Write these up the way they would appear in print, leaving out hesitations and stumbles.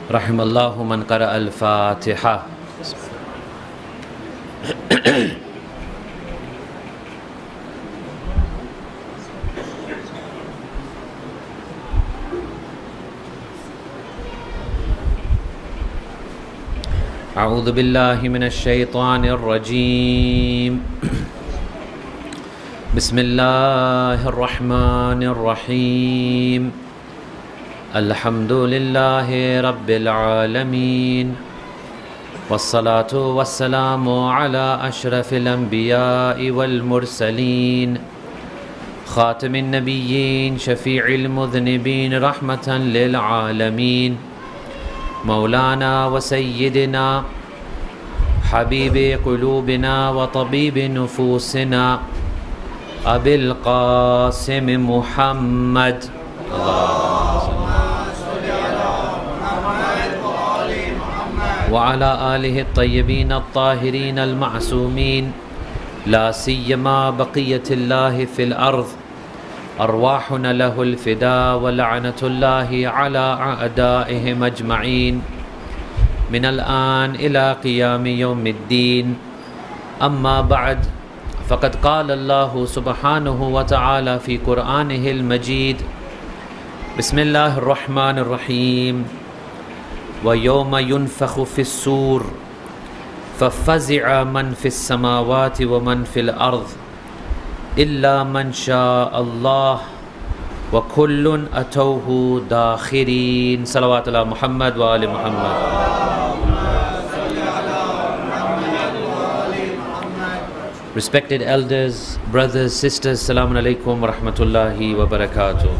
رحم الله من قرأ الفاتحة. أعوذ بالله من الشيطان الرجيم. بسم الله الرحمن الرحيم. الحمد لله رب العالمين، والصلاة والسلام على أشرف الأنبياء والمرسلين، خاتم النبيين، شفيع المذنبين، رحمة للعالمين، مولانا وسيدنا حبيب قلوبنا وطبيب نفوسنا أبي القاسم محمد. وعلى آله الطيبين الطاهرين المعصومين، لا سيما بقية الله في الأرض، أرواحنا له الفداء، ولعنة الله على أعدائهم أجمعين من الآن إلى قيام يوم الدين. أما بعد، فقد قال الله سبحانه وتعالى في قرآنه المجيد: بسم الله الرحمن الرحيم. ويوم ينفخ في الصور ففزع من في السماوات ومن في الأرض إلا من شاء الله وكل أتوه داخرين. صلوات الله محمد وآل محمد. Respected elders, brothers, sisters, Assalamu alaikum wa rahmatullahi wa barakatuh.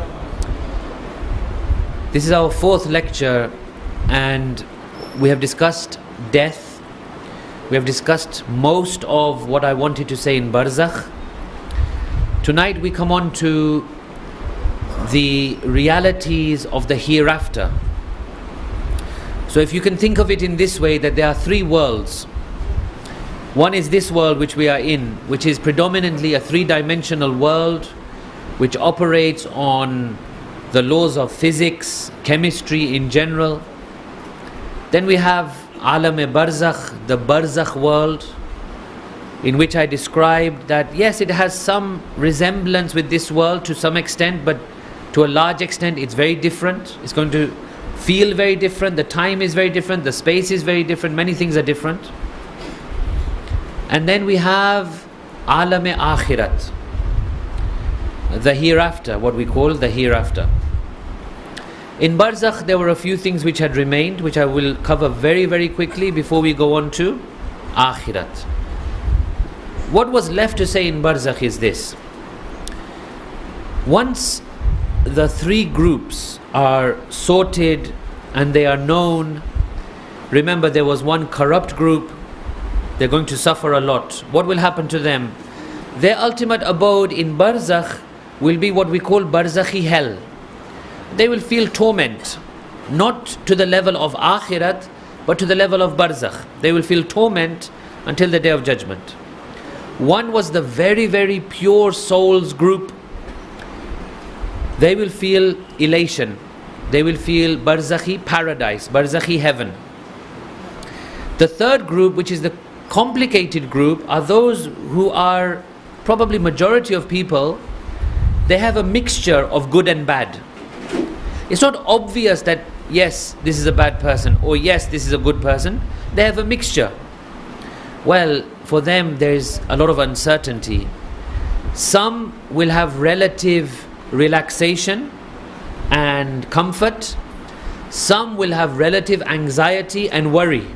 This is our fourth lecture, and we have discussed death. We have discussed most of what I wanted to say in Barzakh. Tonight we come on to the realities of the hereafter. So if you can think of it in this way, that there are three worlds. One is this world which we are in, which is predominantly a three-dimensional world which operates on the laws of physics, chemistry in general. Then we have Alam-e-Barzakh, the Barzakh world, in which I described that yes, it has some resemblance with this world to some extent, but to a large extent it's very different. It's going to feel very different, the time is very different, the space is very different, many things are different. And then we have Alam-e-Akhirat, the hereafter, what we call the hereafter. In Barzakh there were a few things which had remained, which I will cover very, very quickly before we go on to Akhirat. What was left to say in Barzakh is this: once the three groups are sorted and they are known, remember there was one corrupt group, they're going to suffer a lot. What will happen to them? Their ultimate abode in Barzakh will be what we call Barzakhi hell. They will feel torment, not to the level of Akhirat, but to the level of Barzakh. They will feel torment until the Day of Judgment. One was the very, very pure souls group. They will feel elation. They will feel Barzakhi paradise, Barzakhi heaven. The third group, which is the complicated group, are those who are probably majority of people. They have a mixture of good and bad. It's not obvious that yes, this is a bad person, or yes, this is a good person. They have a mixture. Well, for them there is a lot of uncertainty. Some will have relative relaxation and comfort. Some will have relative anxiety and worry.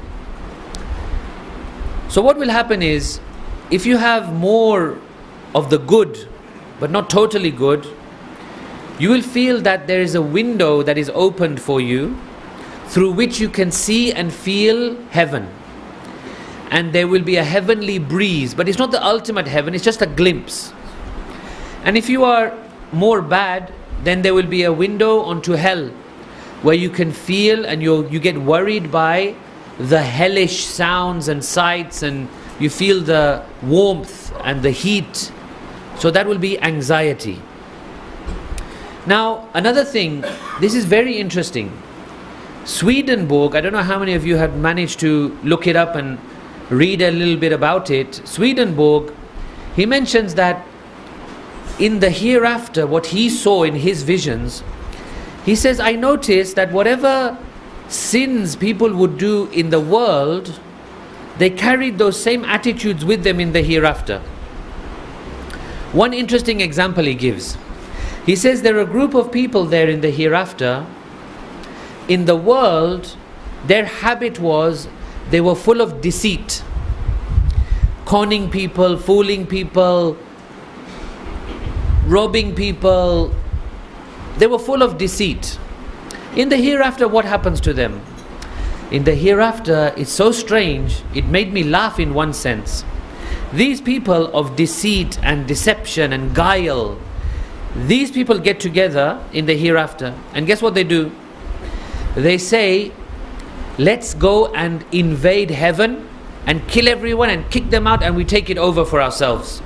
So what will happen is, if you have more of the good but not totally good, you will feel that there is a window that is opened for you through which you can see and feel heaven. And there will be a heavenly breeze, but it's not the ultimate heaven, it's just a glimpse. And if you are more bad, then there will be a window onto hell where you can feel and you get worried by the hellish sounds and sights, and you feel the warmth and the heat. So that will be anxiety. Now, another thing, this is very interesting. Swedenborg, I don't know how many of you have managed to look it up and read a little bit about it. Swedenborg, he mentions that in the hereafter, what he saw in his visions, he says, I noticed that whatever sins people would do in the world, they carried those same attitudes with them in the hereafter. One interesting example he gives. He says there are a group of people there in the hereafter. In the world, their habit was they were full of deceit, conning people, fooling people, robbing people. They were full of deceit. In the hereafter, what happens to them? In the hereafter, it's so strange, it made me laugh in one sense. These people of deceit and deception and guile, these people get together in the hereafter, and guess what they do? They say, let's go and invade heaven and kill everyone and kick them out, and we take it over for ourselves.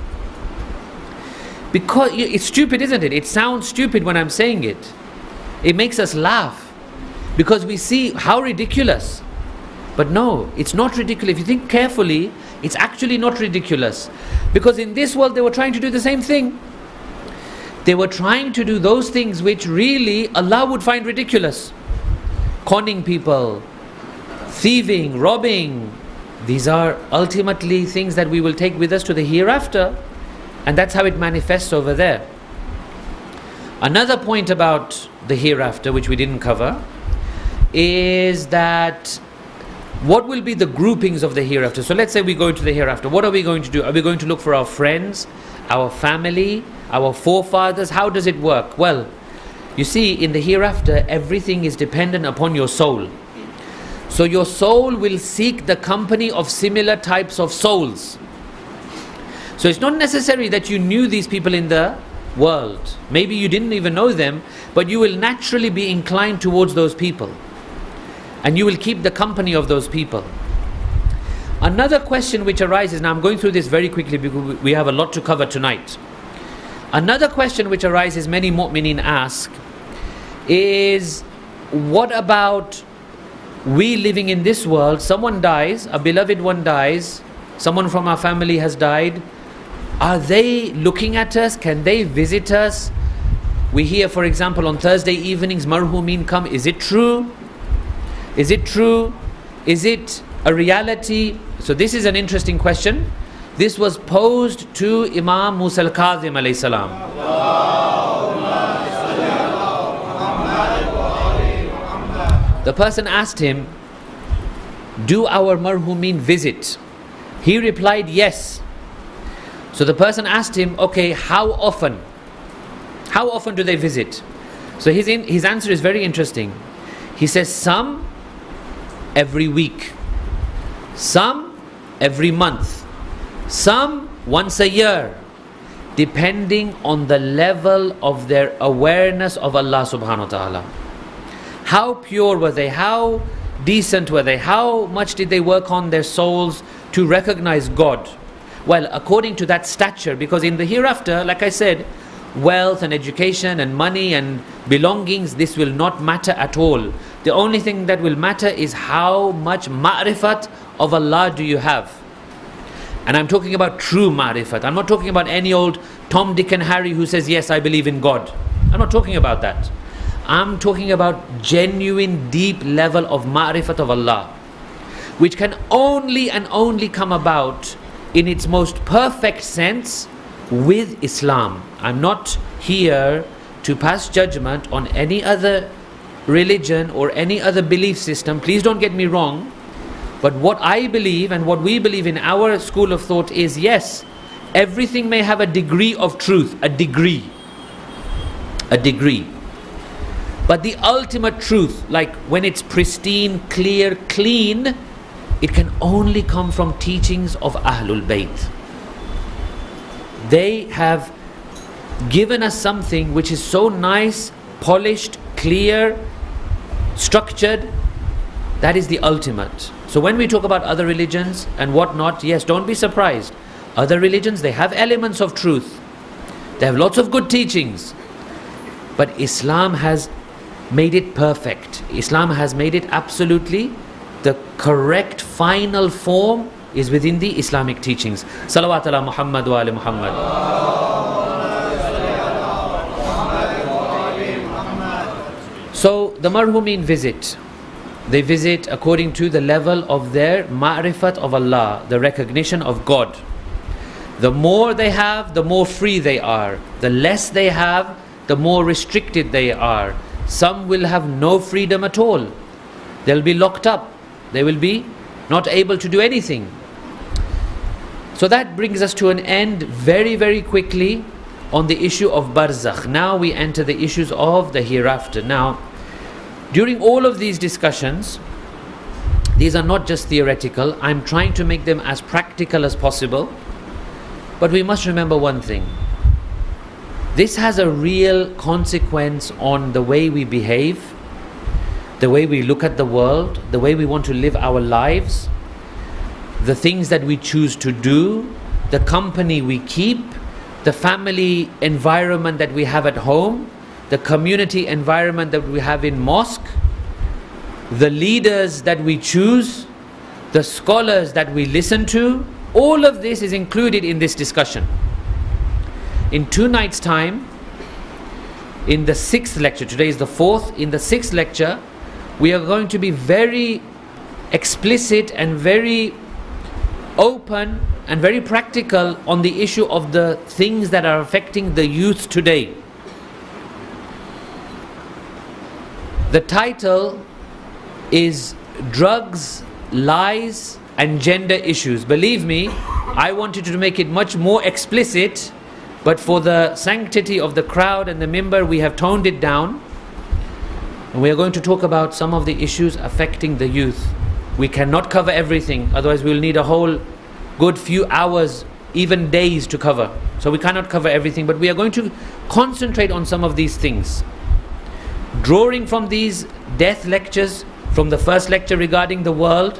Because it's stupid, isn't it? It sounds stupid when I'm saying it. It makes us laugh because we see how ridiculous. But no, it's not ridiculous. If you think carefully, it's actually not ridiculous. Because in this world they were trying to do the same thing. They were trying to do those things which really Allah would find ridiculous. Conning people, thieving, robbing. These are ultimately things that we will take with us to the hereafter. And that's how it manifests over there. Another point about the hereafter, which we didn't cover, is that what will be the groupings of the hereafter? So let's say we go to the hereafter. What are we going to do? Are we going to look for our friends, our family, our forefathers? How does it work? Well, you see, in the hereafter, everything is dependent upon your soul. So your soul will seek the company of similar types of souls. So it's not necessary that you knew these people in the world. Maybe you didn't even know them, but you will naturally be inclined towards those people. And you will keep the company of those people. Another question which arises, now I'm going through this very quickly because we have a lot to cover tonight. Another question which arises, many mu'mineen ask, is what about we living in this world? Someone dies, a beloved one dies, someone from our family has died. Are they looking at us? Can they visit us? We hear, for example, on Thursday evenings, marhumeen come. Is it true? Is it true? Is it a reality? So this is an interesting question. This was posed to Imam Musa al-Kadhim alayhi salam. The person asked him, do our marhumeen visit? He replied, yes. So the person asked him, okay, how often? How often do they visit? So his answer is very interesting. He says, some every week, some every month, some once a year, depending on the level of their awareness of Allah subhanahu wa ta'ala. How pure were they? How decent were they? How much did they work on their souls to recognize God? Well, according to that stature, because in the hereafter, like I said, wealth and education and money and belongings, this will not matter at all. The only thing that will matter is how much ma'rifat of Allah do you have. And I'm talking about true ma'rifat. I'm not talking about any old Tom, Dick and Harry who says, yes, I believe in God. I'm not talking about that. I'm talking about genuine, deep level of ma'rifat of Allah, which can only and only come about in its most perfect sense with Islam. I'm not here to pass judgment on any other religion or any other belief system. Please don't get me wrong. But what I believe and what we believe in our school of thought is, yes, everything may have a degree of truth, a degree. But the ultimate truth, like when it's pristine, clear, clean, it can only come from teachings of Ahlul Bayt. They have given us something which is so nice, polished, clear, structured. That is the ultimate. So when we talk about other religions and whatnot, yes, don't be surprised. Other religions, they have elements of truth. They have lots of good teachings. But Islam has made it perfect. Islam has made it absolutely the correct final form is within the Islamic teachings. Salawat ala Muhammad wa ali Muhammad. So the marhumin visit. They visit according to the level of their ma'rifat of Allah, the recognition of God. The more they have, the more free they are. The less they have, the more restricted they are. Some will have no freedom at all. They'll be locked up. They will be not able to do anything. So that brings us to an end very, very quickly on the issue of barzakh. Now we enter the issues of the hereafter. Now, during all of these discussions, these are not just theoretical. I'm trying to make them as practical as possible. But we must remember one thing. This has a real consequence on the way we behave, the way we look at the world, the way we want to live our lives, the things that we choose to do, the company we keep, the family environment that we have at home, the community environment that we have in mosque, the leaders that we choose, the scholars that we listen to. All of this is included in this discussion. In 2 nights' time, in the 6th lecture, today is the 4th, in the 6th lecture, we are going to be very explicit and very open and very practical on the issue of the things that are affecting the youth today. The title is Drugs, Lies and Gender Issues. Believe me, I wanted to make it much more explicit, but for the sanctity of the crowd and the mimbar, we have toned it down. And we are going to talk about some of the issues affecting the youth. We cannot cover everything, otherwise we will need a whole good few hours, even days to cover. So we cannot cover everything, but we are going to concentrate on some of these things. Drawing from these death lectures, from the first lecture regarding the world,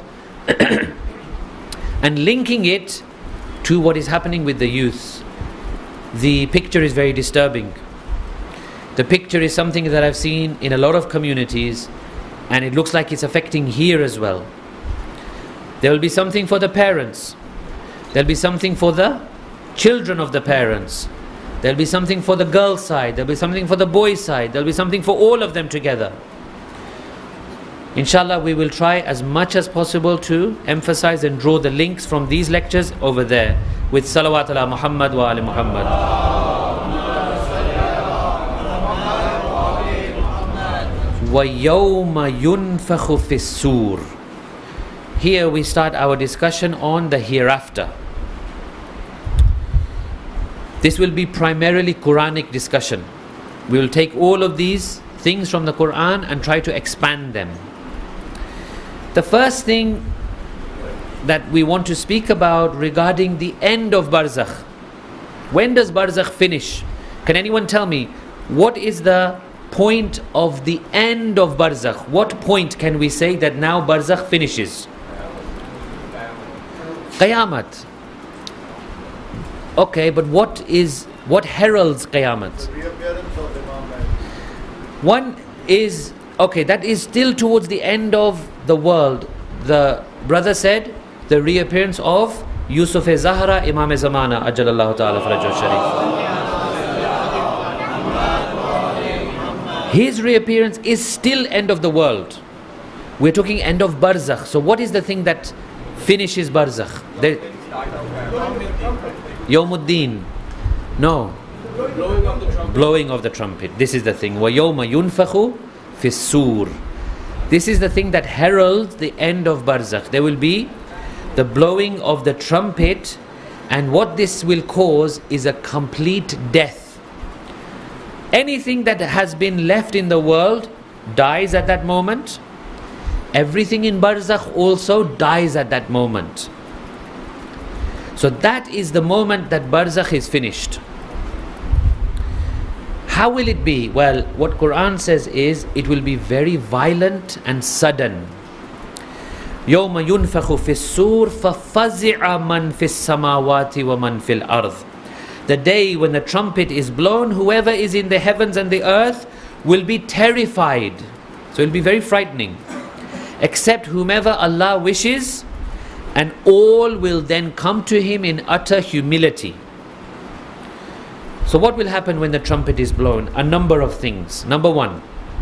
and linking it to what is happening with the youth. The picture is very disturbing. The picture is something that I've seen in a lot of communities, and it looks like it's affecting here as well. There will be something for the parents. There will be something for the children of the parents. There will be something for the girl side. There will be something for the boy side. There will be something for all of them together. Inshallah, we will try as much as possible to emphasize and draw the links from these lectures over there with salawat ala Muhammad wa ali Muhammad. وَيَوْمَ يُنْفَخُ فِي السُّورِ. Here we start our discussion on the hereafter. This will be primarily Quranic discussion. We will take all of these things from the Quran and try to expand them. The first thing that we want to speak about regarding the end of barzakh. When does barzakh finish? Can anyone tell me what is the point of the end of barzakh? What point can we say that now barzakh finishes? Qayamat. Okay, but what heralds Qayamat? The reappearance of Imam Mahdi. One is, okay, that is still towards the end of the world. The brother said the reappearance of Yusuf-e-Zahra, Imam-e-Zamana, Ajalallahu Ta'ala Farajah Sharif. His reappearance is still end of the world. We're talking end of barzakh. So what is the thing that finishes barzakh? Yawmuddin. No. Blowing of the trumpet. This is the thing. وَيَوْمَ يُنْفَخُ فِي السُّورِ. This is the thing that heralds the end of barzakh. There will be the blowing of the trumpet, and what this will cause is a complete death. Anything that has been left in the world dies at that moment. Everything in barzakh also dies at that moment. So that is the moment that barzakh is finished. How will it be? Well, what Quran says is it will be very violent and sudden. يَوْمَ يُنْفَخُ فِي السُّورِ فَفَزِعَ مَنْ فِي السَّمَاوَاتِ وَمَنْ فِي الْأَرْضِ. The day when the trumpet is blown, whoever is in the heavens and the earth will be terrified. So it will be very frightening. Except whomever Allah wishes, and all will then come to him in utter humility. So what will happen when the trumpet is blown? A number of things. Number one,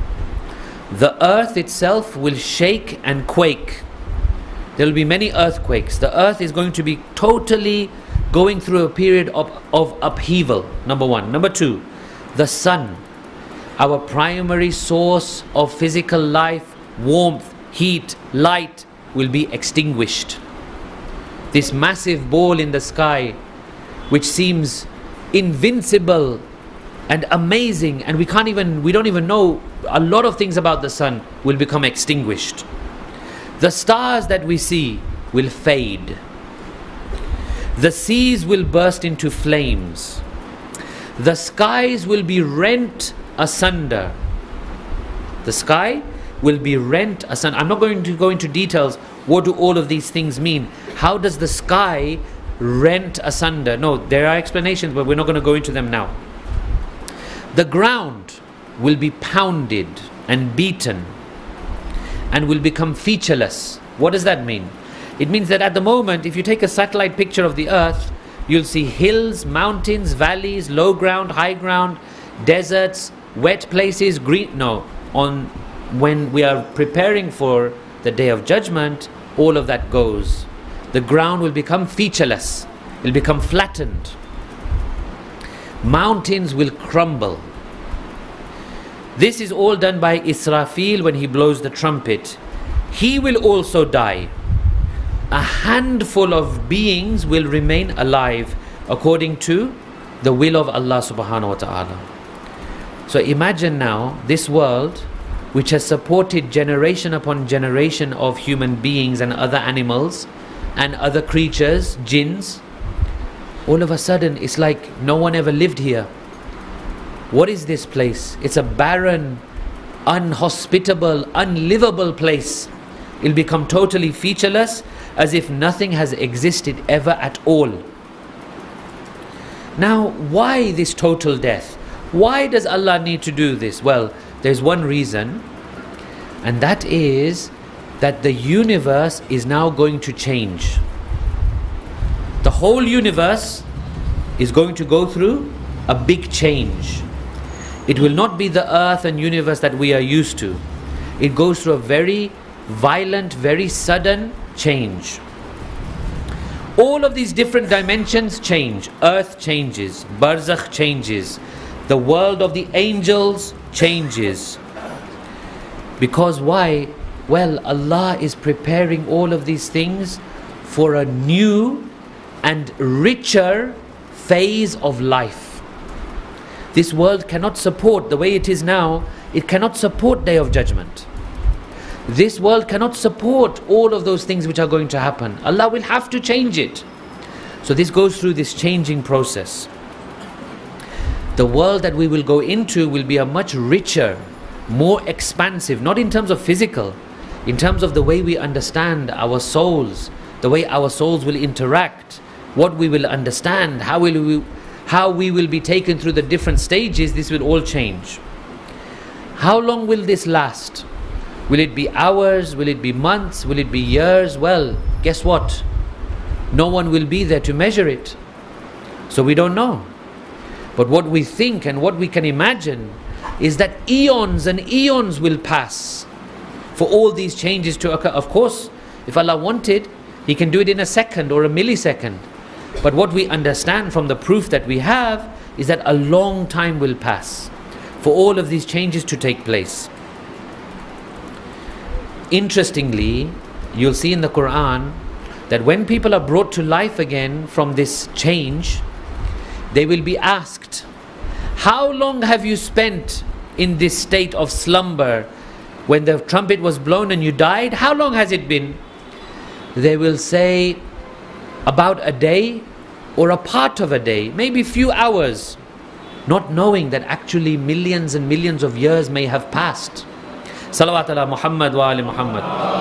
the earth itself will shake and quake. There will be many earthquakes. The earth is going to be totally going through a period of upheaval. Number one. Number two, the sun, our primary source of physical life, warmth, heat, light, will be extinguished. This massive ball in the sky, which seems invincible and amazing, and we don't even know a lot of things about the sun, will become extinguished. The stars that we see will fade. The seas will burst into flames. The skies will be rent asunder. The sky will be rent asunder. I'm not going to go into details. What do all of these things mean? How does the sky rent asunder? No, there are explanations, but we're not going to go into them now. The ground will be pounded and beaten and will become featureless. What does that mean? It means that at the moment, if you take a satellite picture of the earth, you'll see hills, mountains, valleys, low ground, high ground, deserts, wet places, green. No, when we are preparing for the Day of Judgment, all of that goes. The ground will become featureless. It will become flattened. Mountains will crumble. This is all done by Israfil when he blows the trumpet. He will also die. A handful of beings will remain alive according to the will of Allah subhanahu wa ta'ala. So imagine now this world, which has supported generation upon generation of human beings and other animals and other creatures, jinns, all of a sudden it's like no one ever lived here. What is this place? It's a barren, unhospitable, unlivable place. It'll become totally featureless, as if nothing has existed ever at all. Now, why this total death? Why does Allah need to do this? Well, there's one reason, and that is that the universe is now going to change. The whole universe is going to go through a big change. It will not be the earth and universe that we are used to. It goes through a very violent, very sudden change. All of these different dimensions change. Earth changes, barzakh changes, the world of the angels changes. Because why? Well, Allah is preparing all of these things for a new and richer phase of life. This world cannot support, the way it is now, it cannot support Day of Judgment. This world cannot support all of those things which are going to happen. Allah will have to change it. So this goes through this changing process. The world that we will go into will be a much richer, more expansive, not in terms of physical, in terms of the way we understand our souls, the way our souls will interact, what we will understand, how we will be taken through the different stages. This will all change. How long will this last? Will it be hours? Will it be months? Will it be years? Well, guess what? No one will be there to measure it. So we don't know. But what we think and what we can imagine is that eons and eons will pass for all these changes to occur. Of course, if Allah wanted, He can do it in a second or a millisecond. But what we understand from the proof that we have is that a long time will pass for all of these changes to take place. Interestingly, you'll see in the Quran that when people are brought to life again from this change, they will be asked, how long have you spent in this state of slumber? When the trumpet was blown and you died, how long has it been? They will say, about a day or a part of a day, maybe a few hours, not knowing that actually millions and millions of years may have passed. Salawat ala Muhammad wa ali Muhammad.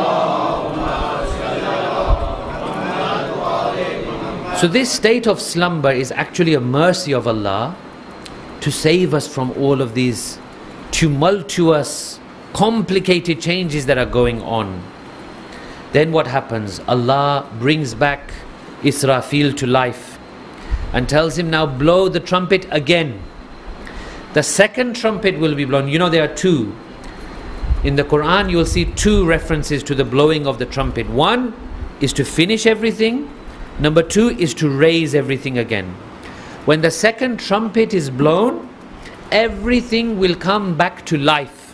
So this state of slumber is actually a mercy of Allah to save us from all of these tumultuous, complicated changes that are going on. Then what happens? Allah brings back Israfil to life and tells him, now blow the trumpet again. The second trumpet will be blown. You know there are two. In the Quran you will see two references to the blowing of the trumpet. One is to finish everything. Number two is to raise everything again. When the second trumpet is blown, everything will come back to life.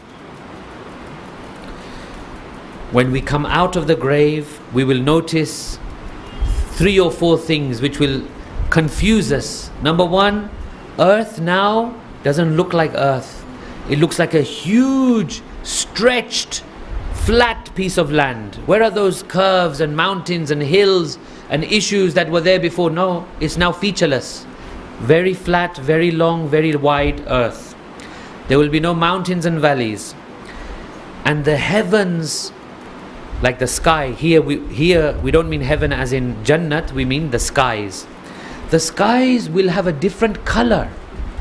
When we come out of the grave, we will notice 3 or 4 things which will confuse us. Number one, earth now doesn't look like earth. It looks like a huge, stretched, flat piece of land. Where are those curves and mountains and hills and issues that were there before? No, it's now featureless. Very flat, very long, very wide earth. There will be no mountains and valleys. And the heavens, like the sky, here we don't mean heaven as in Jannat, we mean the skies. The skies will have a different color.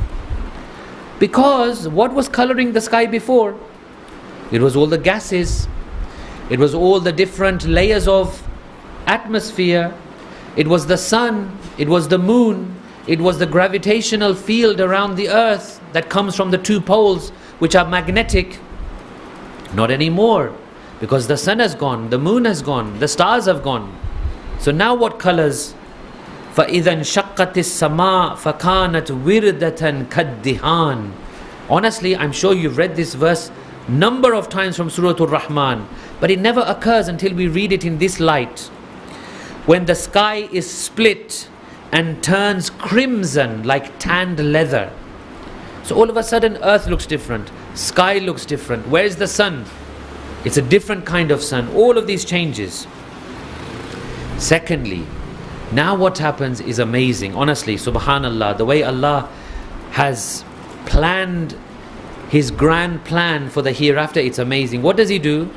Because what was coloring the sky before? It was all the gases. It was all the different layers of atmosphere. It was the sun. It was the moon. It was the gravitational field around the earth that comes from the 2 poles which are magnetic. Not anymore, because the sun has gone, the moon has gone, the stars have gone. So now what colors? فَإِذَا انشَقَّتِ السَّمَاءُ فَكَانَتْ وِرْدَةً كَالدِّهَانِ. Honestly, I'm sure you've read this verse number of times from Surah Ar-Rahman, but it never occurs until we read it in this light. When the sky is split and turns crimson like tanned leather. So all of a sudden earth looks different, sky looks different. Where's the sun? It's a different kind of sun. All of these changes. Secondly, now what happens is amazing. Honestly, subhanallah, the way Allah has planned His grand plan for the hereafter, it's amazing. What does He do?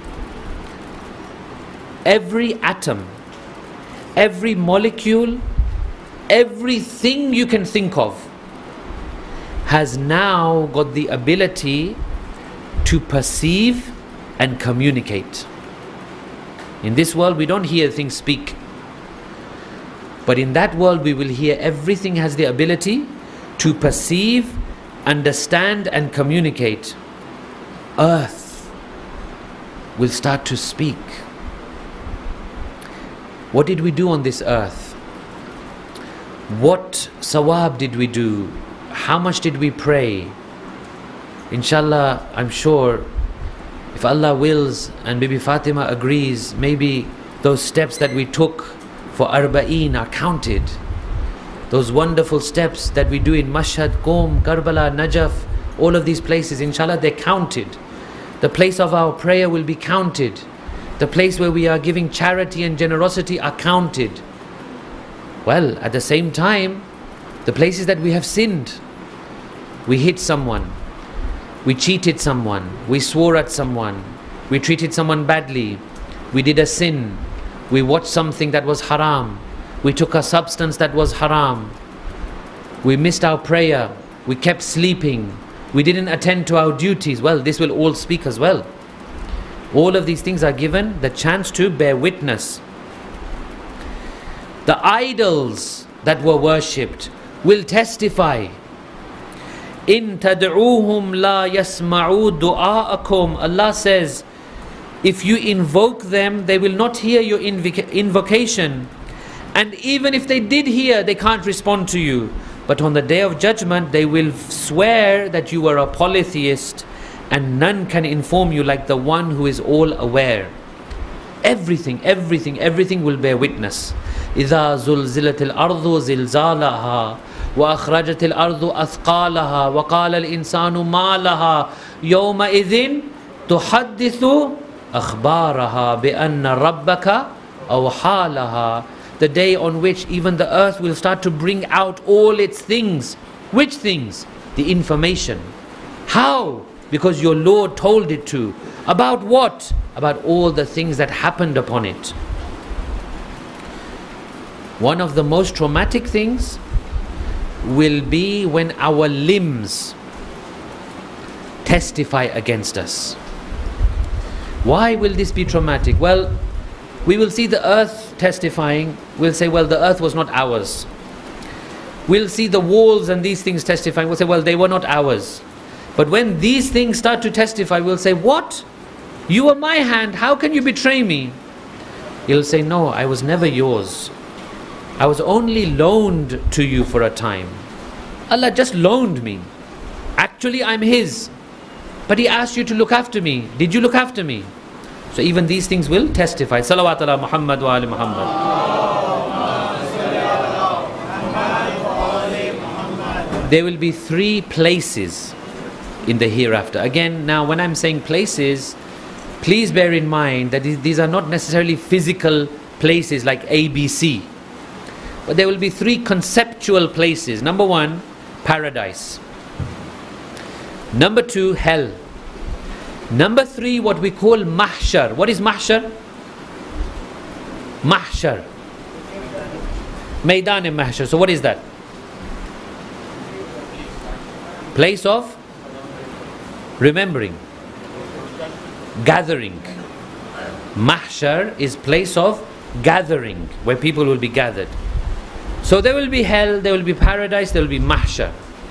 Every atom, every molecule, everything you can think of has now got the ability to perceive and communicate. In this world we don't hear things speak, but in that world we will hear. Everything has the ability to perceive, understand and communicate. Earth will start to speak. What did we do on this earth? What sawab did we do? How much did we pray? Inshallah, I'm sure, if Allah wills and Bibi Fatima agrees, maybe those steps that we took for Arba'een are counted. Those wonderful steps that we do in Mashhad, Qom, Karbala, Najaf, all of these places, inshallah, they're counted. The place of our prayer will be counted. The place where we are giving charity and generosity are counted. Well, at the same time, the places that we have sinned, we hit someone, we cheated someone, we swore at someone, we treated someone badly, we did a sin, we watched something that was haram, we took a substance that was haram, we missed our prayer, we kept sleeping, we didn't attend to our duties. Well, this will all speak as well. All of these things are given the chance to bear witness. The idols that were worshipped will testify. In tad'uuhum la yasma'u du'a'akum. Allah says, if you invoke them, they will not hear your invocation. And even if they did hear, they can't respond to you. But on the day of judgment, they will swear that you are a polytheist, and none can inform you like the one who is all aware. Everything will bear witness. إِذَا زُلْزِلَتِ الْأَرْضُ زِلْزَالَهَا وَأَخْرَجَتِ الْأَرْضُ أَثْقَالَهَا وَقَالَ الْإِنسَانُ مَا لَهَا يَوْمَئِذٍ تُحَدِّثُ أَخْبَارَهَا بِأَنَّ رَبَّكَ أَوْحَى لَهَا. The day on which even the earth will start to bring out all its things. Which things? The information. How? Because your Lord told it to. About what? About all the things that happened upon it. One of the most traumatic things will be when our limbs testify against us. Why will this be traumatic? Well, we will see the earth testifying. We'll say, well, the earth was not ours. We'll see the walls and these things testifying. We'll say, well, they were not ours. But when these things start to testify, we'll say, what? You were my hand. How can you betray me? He'll say, no, I was never yours. I was only loaned to you for a time. Allah just loaned me. Actually, I'm His. But He asked you to look after me. Did you look after me? So even these things will testify. Salawat ala Muhammad wa ali Muhammad. There will be 3 places in the hereafter. Again, now when I'm saying places, please bear in mind that these are not necessarily physical places like A, B, C. But there will be 3 conceptual places. Number 1, paradise. Number 2, hell. Number 3, what we call mahshar. What is mahshar? Mahshar. Maidan and mahshar. So what is that? Place of remembering, gathering. Mahshar is place of gathering, where people will be gathered. So there will be hell, there will be paradise, there will be mahshar.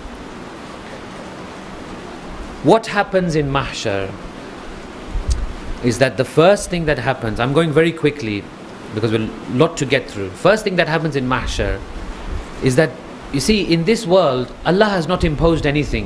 What happens in mahshar is that the first thing that happens, I'm going very quickly because we've a lot to get through. First thing that happens in mahshar is that, you see, in this world, Allah has not imposed anything.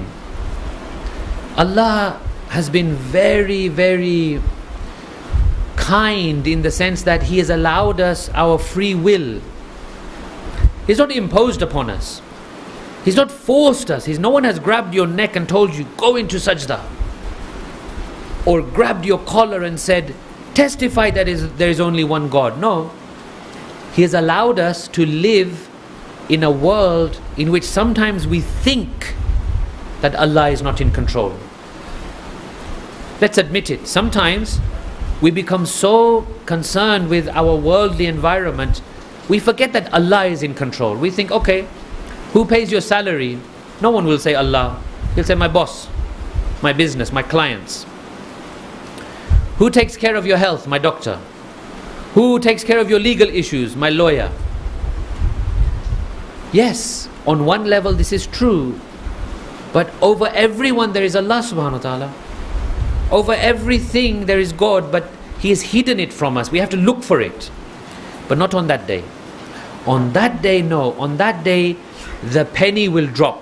Allah has been very, very kind in the sense that He has allowed us our free will. He's not imposed upon us. He's not forced us. No one has grabbed your neck and told you, go into sajda. Or grabbed your collar and said, testify that there is only one God. No. He has allowed us to live in a world in which sometimes we think that Allah is not in control. Let's admit it. Sometimes we become so concerned with our worldly environment, we forget that Allah is in control. We think, okay, who pays your salary? No one will say Allah. He'll say my boss, my business, my clients. Who takes care of your health? My doctor. Who takes care of your legal issues? My lawyer. Yes, on one level this is true, but over everyone there is Allah subhanahu wa ta'ala. Over everything there is God, but He has hidden it from us. We have to look for it. But not on that day. On that day, no. On that day, the penny will drop.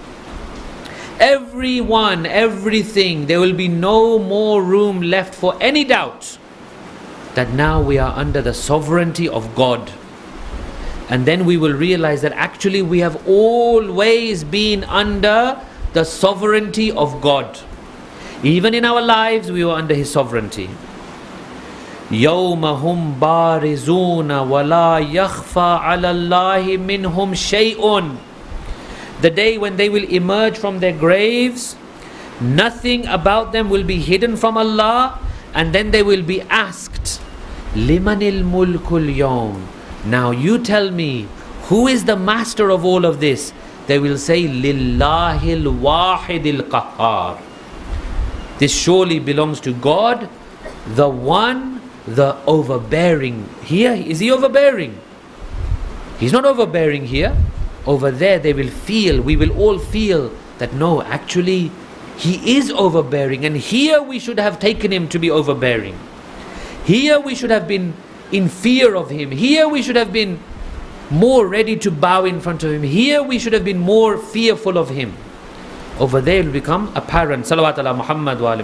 Everyone, everything, there will be no more room left for any doubt that now we are under the sovereignty of God. And then we will realize that actually we have always been under the sovereignty of God. Even in our lives, we were under His sovereignty. يَوْمَ هُمْ بَارِزُونَ وَلَا يَخْفَى عَلَى اللَّهِ مِنْهُمْ شَيْءٌ. The day when they will emerge from their graves, nothing about them will be hidden from Allah, and then they will be asked, لِمَنِ الْمُلْكُ الْيَوْمِ. Now you tell me, who is the master of all of this? They will say, لِلَّهِ الْوَاحِدِ الْقَهَّارِ. This surely belongs to God, the one, the overbearing. Here, is He overbearing? He's not overbearing here. Over there they will feel, we will all feel that no, actually He is overbearing, and here we should have taken Him to be overbearing. Here we should have been in fear of Him. Here we should have been more ready to bow in front of Him. Here we should have been more fearful of Him. Over there it will become apparent. Salawat ala Muhammad wa ali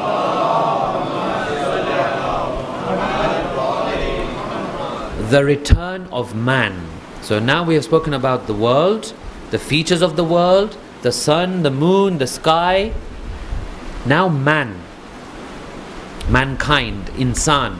Muhammad. The return of man. So now we have spoken about the world, the features of the world, the sun, the moon, the sky. Now man, mankind, insan.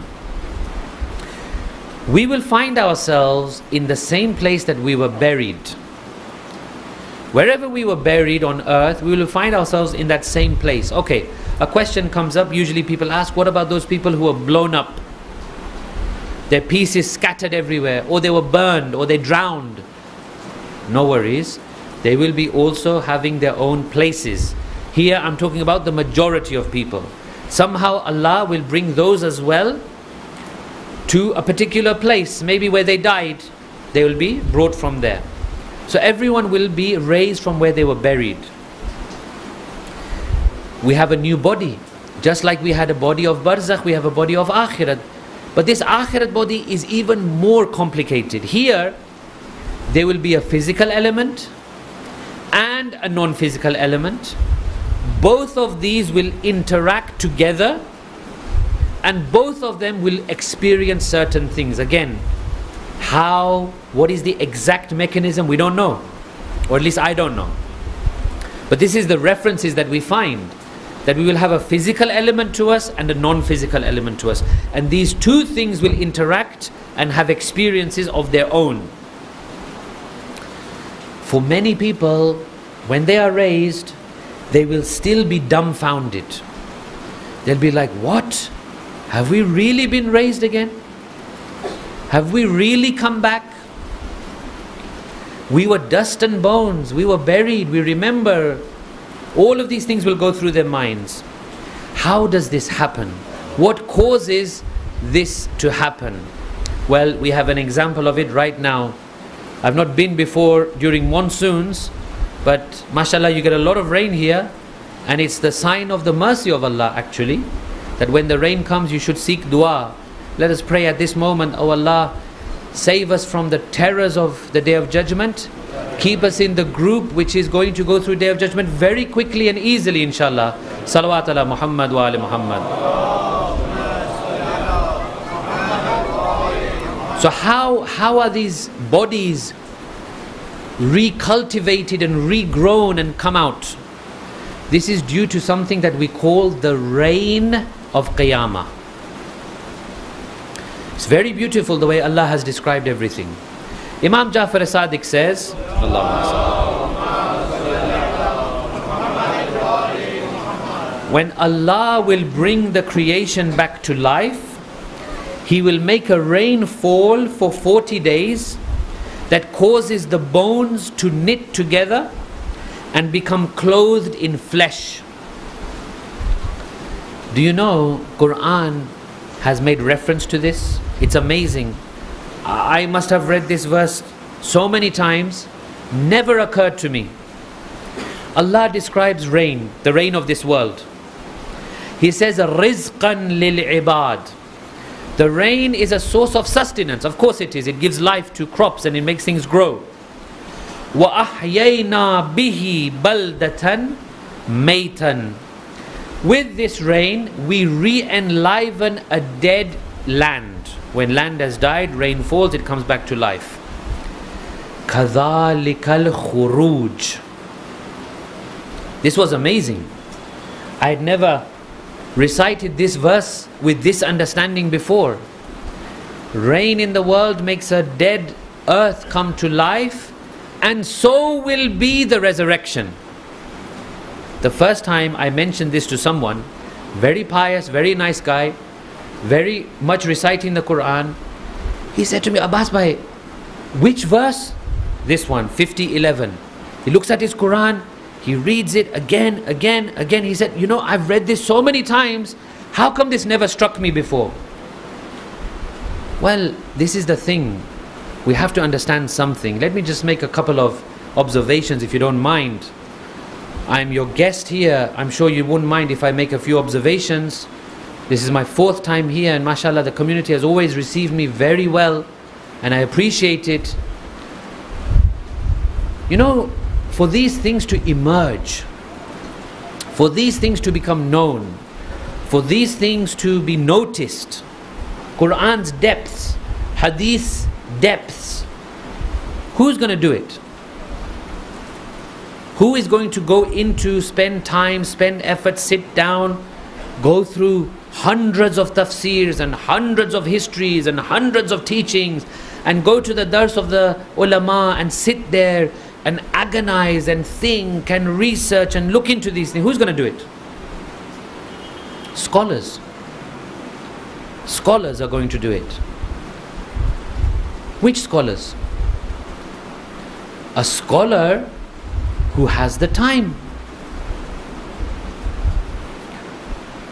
We will find ourselves in the same place that we were buried. Wherever we were buried on earth, we will find ourselves in that same place. Okay, a question comes up. Usually people ask, what about those people who were blown up? Their pieces scattered everywhere, or they were burned, or they drowned. No worries. They will be also having their own places. Here I'm talking about the majority of people. Somehow Allah will bring those as well to a particular place, maybe where they died, they will be brought from there. So everyone will be raised from where they were buried. We have a new body. Just like we had a body of barzakh, we have a body of akhirat. But this akhirat body is even more complicated. Here, there will be a physical element and a non-physical element. Both of these will interact together, and both of them will experience certain things. Again, how, what is the exact mechanism? We don't know. Or at least I don't know. But this is the references that we find. That we will have a physical element to us and a non-physical element to us. And these two things will interact and have experiences of their own. For many people, when they are raised, they will still be dumbfounded. They'll be like, what? Have we really been raised again? Have we really come back? We were dust and bones. We were buried. We remember. All of these things will go through their minds. How does this happen? What causes this to happen? Well, we have an example of it right now. I've not been before during monsoons, but mashallah, you get a lot of rain here, and it's the sign of the mercy of Allah actually, that when the rain comes you should seek dua. Let us pray at this moment, oh Allah, save us from the terrors of the Day of Judgment. Keep us in the group which is going to go through Day of Judgment very quickly and easily, inshallah. Salawat ala Muhammad wa ali Muhammad. So how are these bodies recultivated and regrown and come out? This is due to something that we call the rain of Qiyamah. It's very beautiful the way Allah has described everything. Imam Ja'far as-Sadiq says, when Allah will bring the creation back to life, He will make a rain fall for 40 days that causes the bones to knit together and become clothed in flesh. Do you know Quran has made reference to this? It's amazing. I must have read this verse so many times, never occurred to me. Allah describes rain, the rain of this world. He says, Rizqan lil ibad. The rain is a source of sustenance. Of course it is. It gives life to crops and it makes things grow. Wa ahyayna bihi baldatan maytan. With this rain, we re-enliven a dead land. When land has died, rain falls, it comes back to life. Kadhalikal khuruj. This was amazing. I had never recited this verse with this understanding before. Rain in the world makes a dead earth come to life, and so will be the resurrection. The first time I mentioned this to someone, very pious, very nice guy, very much reciting the Quran, he said to me, Abbas bhai, which verse? This one, 50:11. He looks at his Quran, he reads it again. He said, you know, I've read this so many times, how come this never struck me before? Well, this is the thing. We have to understand something. Let me just make a couple of observations if you don't mind. I'm your guest here. I'm sure you wouldn't mind if I make a few observations. This is my 4th time here, and mashallah, the community has always received me very well, and I appreciate it. You know, for these things to emerge, for these things to become known, for these things to be noticed, Quran's depths, Hadith's depths, who's going to do it? Who is going to go into, spend time, spend effort, sit down, go through hundreds of tafsirs and hundreds of histories and hundreds of teachings, and go to the dars of the ulama and sit there and agonize and think and research and look into these things? Who's going to do it? Scholars. Scholars are going to do it. Which scholars? A scholar who has the time.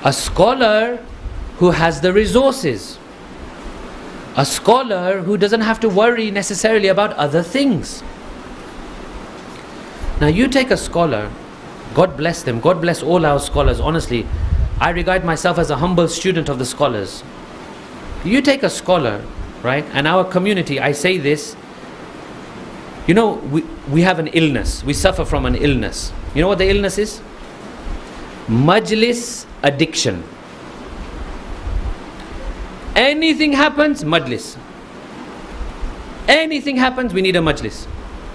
A scholar who has the resources. A scholar who doesn't have to worry necessarily about other things. Now you take a scholar, God bless them, God bless all our scholars, honestly. I regard myself as a humble student of the scholars. You take a scholar, right, and our community, I say this, you know, we have an illness, we suffer from an illness. You know what the illness is? Majlis addiction. Anything happens, majlis. Anything happens, we need a majlis.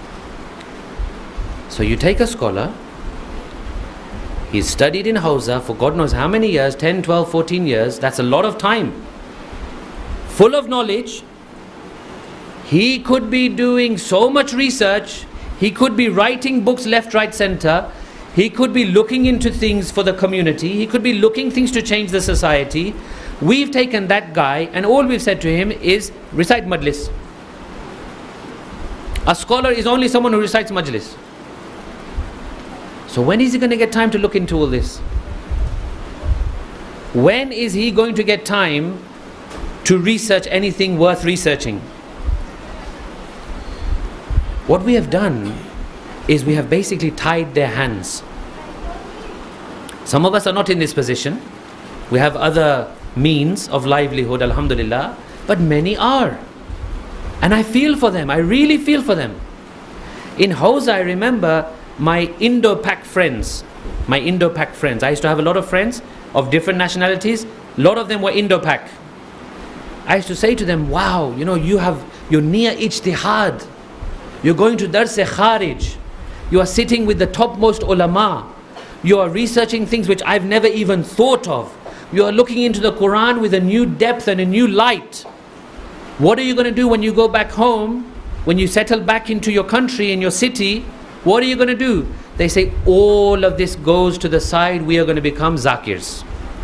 So you take a scholar, he's studied in Hausa for God knows how many years, 10, 12, 14 years, that's a lot of time. Full of knowledge. He could be doing so much research, he could be writing books left, right, center, he could be looking into things for the community, he could be looking things to change the society. We've taken that guy and all we've said to him is recite majlis. A scholar is only someone who recites majlis. So when is he going to get time to look into all this? When is he going to get time to research anything worth researching? What we have done is we have basically tied their hands. Some of us are not in this position. We have other means of livelihood, alhamdulillah, but many are. And I feel for them, I really feel for them. In Hausa, I remember my Indo-Pak friends. I used to have a lot of friends of different nationalities. A lot of them were Indo-Pak. I used to say to them, wow, you know, you're near ijtihad. You're going to Dars-e Kharij. You are sitting with the topmost ulama. You are researching things which I've never even thought of. You are looking into the Quran with a new depth and a new light. What are you going to do when you go back home? When you settle back into your country, in your city, what are you going to do? They say, all of this goes to the side, we are going to become zakirs.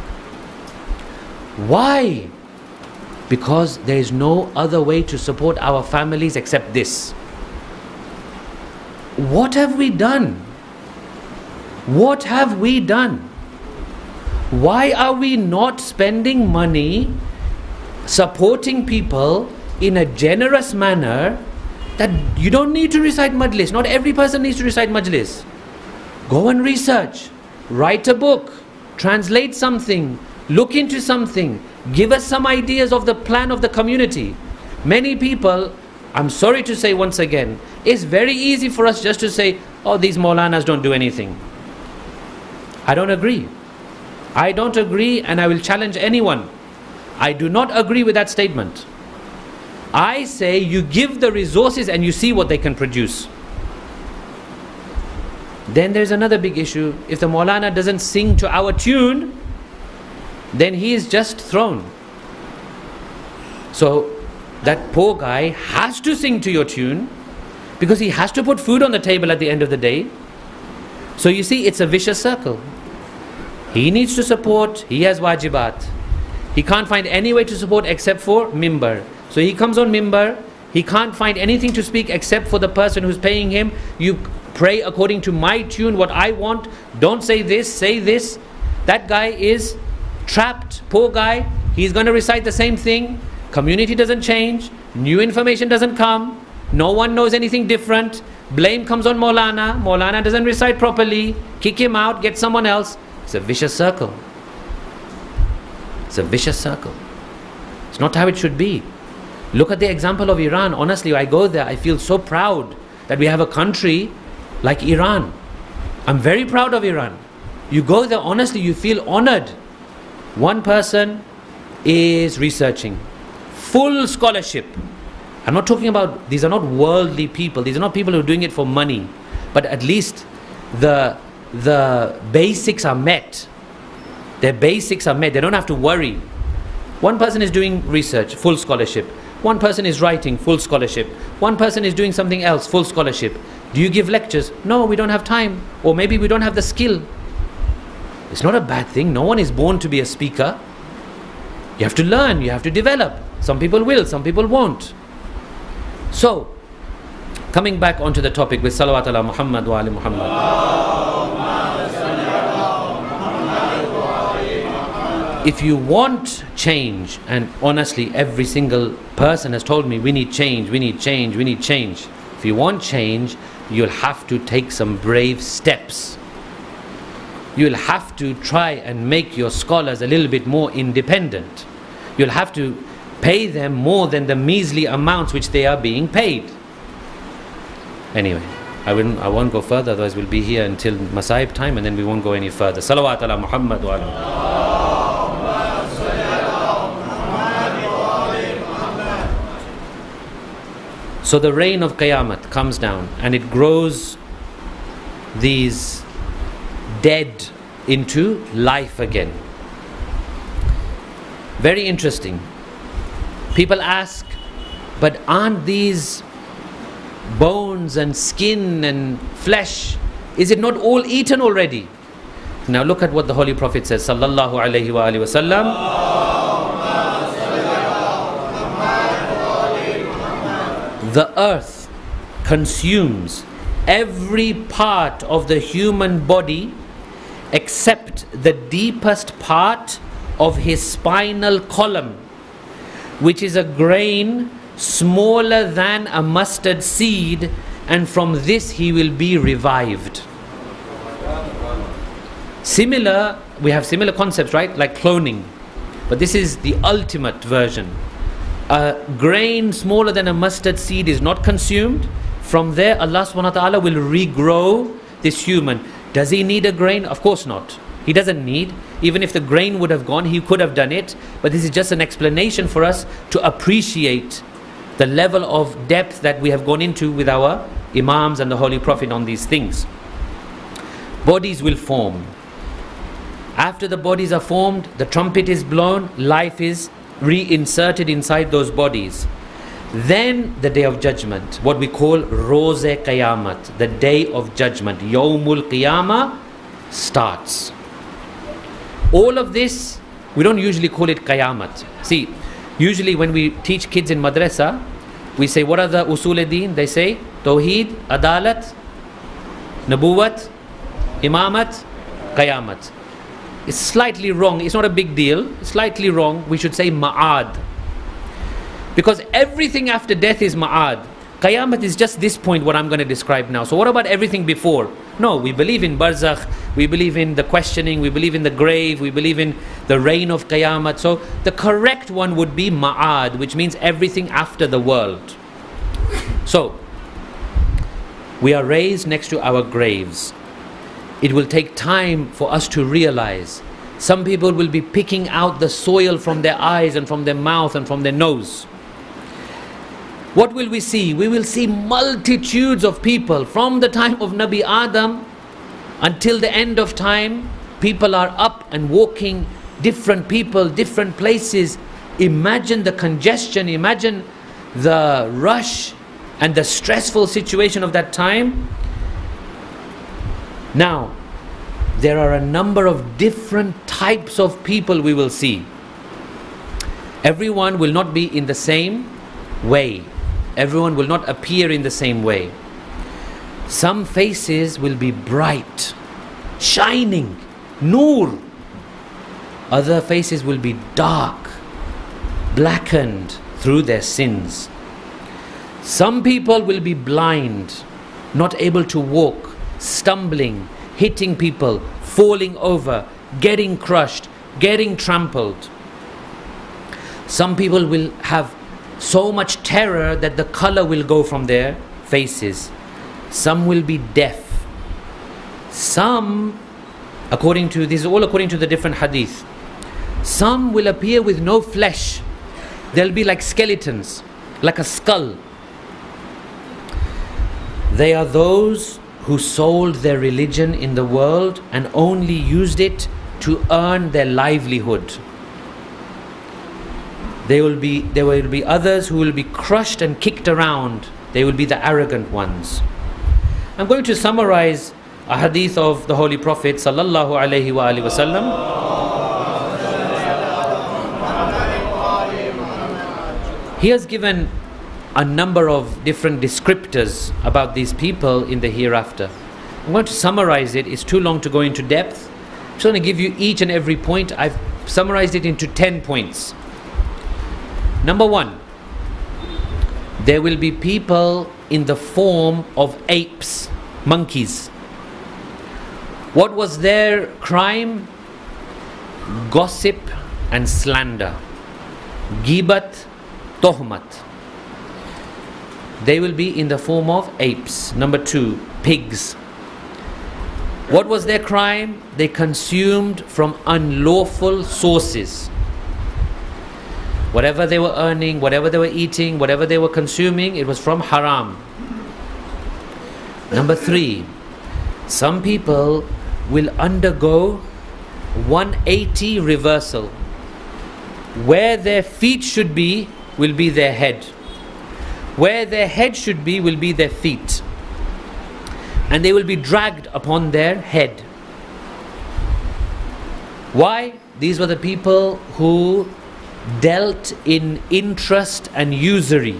Why? Because there is no other way to support our families except this. What have we done? What have we done? Why are we not spending money supporting people in a generous manner that you don't need to recite majlis? Not every person needs to recite majlis. Go and research, write a book, translate something, look into something, give us some ideas of the plan of the community. Many people, I'm sorry to say once again, it's very easy for us just to say, oh, these Maulanas don't do anything. I don't agree. I don't agree, and I will challenge anyone. I do not agree with that statement. I say you give the resources and you see what they can produce. Then there's another big issue. If the Maulana doesn't sing to our tune, then he is just thrown. So that poor guy has to sing to your tune because he has to put food on the table at the end of the day. So you see, it's a vicious circle. He needs to support, he has wajibat. He can't find any way to support except for mimbar. So he comes on mimbar, he can't find anything to speak except for the person who's paying him. You pray according to my tune, what I want. Don't say this, say this. That guy is trapped, poor guy. He's going to recite the same thing. Community doesn't change, new information doesn't come, no one knows anything different. Blame comes on Maulana. Maulana doesn't recite properly, kick him out, get someone else. It's a vicious circle. It's a vicious circle. It's not how it should be. Look at the example of Iran. Honestly, I go there, I feel so proud that we have a country like Iran. I'm very proud of Iran. You go there, honestly, you feel honored. One person is researching. Full scholarship. I'm not talking about, these are not worldly people. These are not people who are doing it for money. But at least the basics are met. Their basics are met. They don't have to worry. One person is doing research, full scholarship. One person is writing, full scholarship. One person is doing something else, full scholarship. Do you give lectures? No, we don't have time. Or maybe we don't have the skill. It's not a bad thing. No one is born to be a speaker. You have to learn, you have to develop. Some people will, some people won't. So, coming back onto the topic with Salawat ala Muhammad wa ali Muhammad. If you want change, and honestly every single person has told me we need change, we need change, we need change. If you want change, you'll have to take some brave steps. You'll have to try and make your scholars a little bit more independent. You'll have to pay them more than the measly amounts which they are being paid. Anyway, I won't go further, otherwise we'll be here until Masaib time and then we won't go any further. Salawat ala Muhammad wa ala. So the rain of Qiyamah comes down and it grows these dead into life again. Very interesting. People ask, but aren't these bones and skin and flesh, is it not all eaten already? Now look at what the Holy Prophet says, sallallahu alaihi wa alihi wasallam. The earth consumes every part of the human body except the deepest part of his spinal column, which is a grain smaller than a mustard seed, and from this he will be revived. We have similar concepts, right? Like cloning, but this is the ultimate version. A grain smaller than a mustard seed is not consumed. From there Allah subhanahu wa ta'ala will regrow this human. Does he need a grain? Of course not. He doesn't need. Even if the grain would have gone, he could have done it. But this is just an explanation for us to appreciate the level of depth that we have gone into with our Imams and the Holy Prophet on these things. Bodies will form. After the bodies are formed, the trumpet is blown, life is reinserted inside those bodies. Then the day of judgment, what we call Roze Qayamat, the day of judgment, Yawmul Qiyamah, starts. All of this, we don't usually call it Qayamat. See, usually when we teach kids in madrasa, we say, what are the usul-e-deen? They say, Tawheed, Adalat, Nabuwat, Imamat, Qayamat. It's slightly wrong. It's not a big deal. It's slightly wrong. We should say Ma'ad. Because everything after death is Ma'ad. Qayamat is just this point what I'm going to describe now. So what about everything before? No, we believe in Barzakh. We believe in the questioning. We believe in the grave. We believe in the reign of Qayamat. So the correct one would be Ma'ad, which means everything after the world. So we are raised next to our graves. It will take time for us to realize. Some people will be picking out the soil from their eyes and from their mouth and from their nose. What will we see? We will see multitudes of people from the time of Nabi Adam until the end of time. People are up and walking, different people, different places. Imagine the congestion, imagine the rush and the stressful situation of that time. Now, there are a number of different types of people we will see. Everyone will not be in the same way. Everyone will not appear in the same way. Some faces will be bright, shining, Noor. Other faces will be dark, blackened through their sins. Some people will be blind, not able to walk, stumbling, hitting people, falling over, getting crushed, getting trampled. Some people will have so much terror that the color will go from their faces. Some will be deaf. Some, this is all according to the different hadith. Some will appear with no flesh. They'll be like skeletons, like a skull. They are those who sold their religion in the world and only used it to earn their livelihood. There will be others who will be crushed and kicked around. They will be the arrogant ones. I'm going to summarize a hadith of the Holy Prophet sallallahu alaihi wasallam. He has given a number of different descriptors about these people in the hereafter. I'm going to summarize it. It's too long to go into depth. I'm just going to give you each and every point. I've summarized it into 10 points. Number 1, there will be people in the form of apes, monkeys. What was their crime? Gossip and slander. Ghibat, tohmat. They will be in the form of apes. Number 2, pigs. What was their crime? They consumed from unlawful sources. Whatever they were earning, whatever they were eating, whatever they were consuming, it was from haram. Number 3, some people will undergo 180 reversal. Where their feet should be will be their head. Where their head should be will be their feet. And they will be dragged upon their head. Why? These were the people who dealt in interest and usury.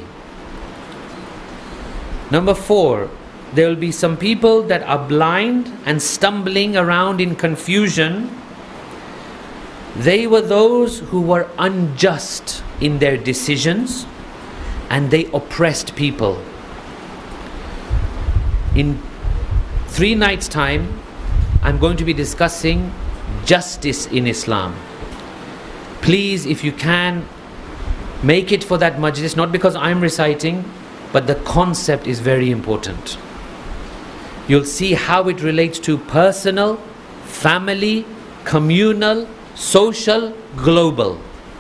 Number 4, there will be some people that are blind and stumbling around in confusion. They were those who were unjust in their decisions and they oppressed people. In 3 nights' time, I'm going to be discussing justice in Islam. Please, if you can, make it for that majlis, not because I'm reciting, but the concept is very important. You'll see how it relates to personal, family, communal, social, global.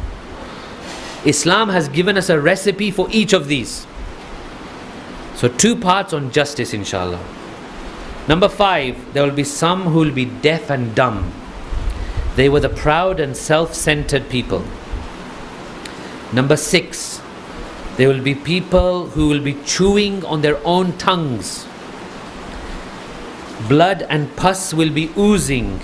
Islam has given us a recipe for each of these. So 2 parts on justice, inshallah. Number 5, there will be some who will be deaf and dumb. They were the proud and self-centered people. Number 6, there will be people who will be chewing on their own tongues. Blood and pus will be oozing.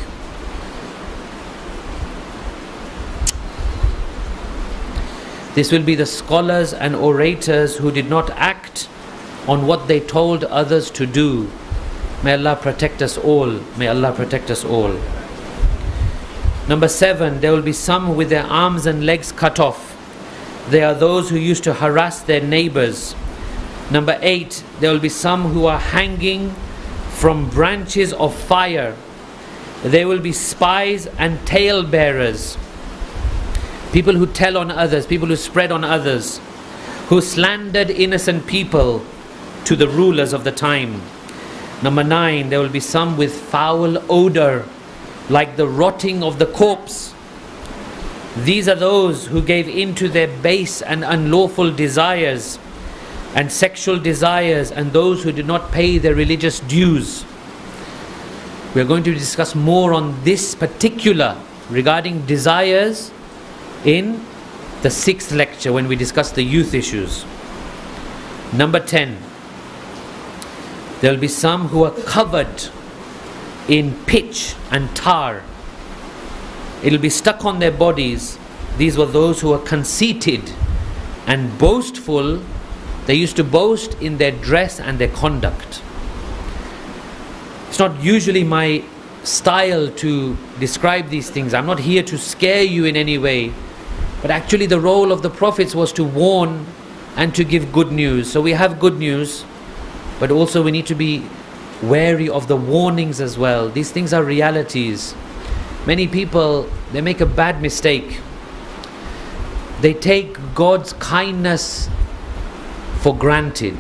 This will be the scholars and orators who did not act on what they told others to do. May Allah protect us all. May Allah protect us all. Number 7, there will be some with their arms and legs cut off. They are those who used to harass their neighbors. Number 8, there will be some who are hanging from branches of fire. They will be spies and tale bearers. People who tell on others, people who spread on others, who slandered innocent people to the rulers of the time. Number 9, there will be some with foul odor, like the rotting of the corpse. These are those who gave in to their base and unlawful desires and sexual desires, and those who did not pay their religious dues. We are going to discuss more on this particular regarding desires in the 6th lecture when we discuss the youth issues. Number 10, there will be some who are covered in pitch and tar. It will be stuck on their bodies. These were those who were conceited and boastful. They used to boast in their dress and their conduct. It's not usually my style to describe these things. I'm not here to scare you in any way. But actually the role of the prophets was to warn and to give good news. So we have good news, but also we need to be wary of the warnings as well. These things are realities. Many people, they make a bad mistake. They take God's kindness for granted.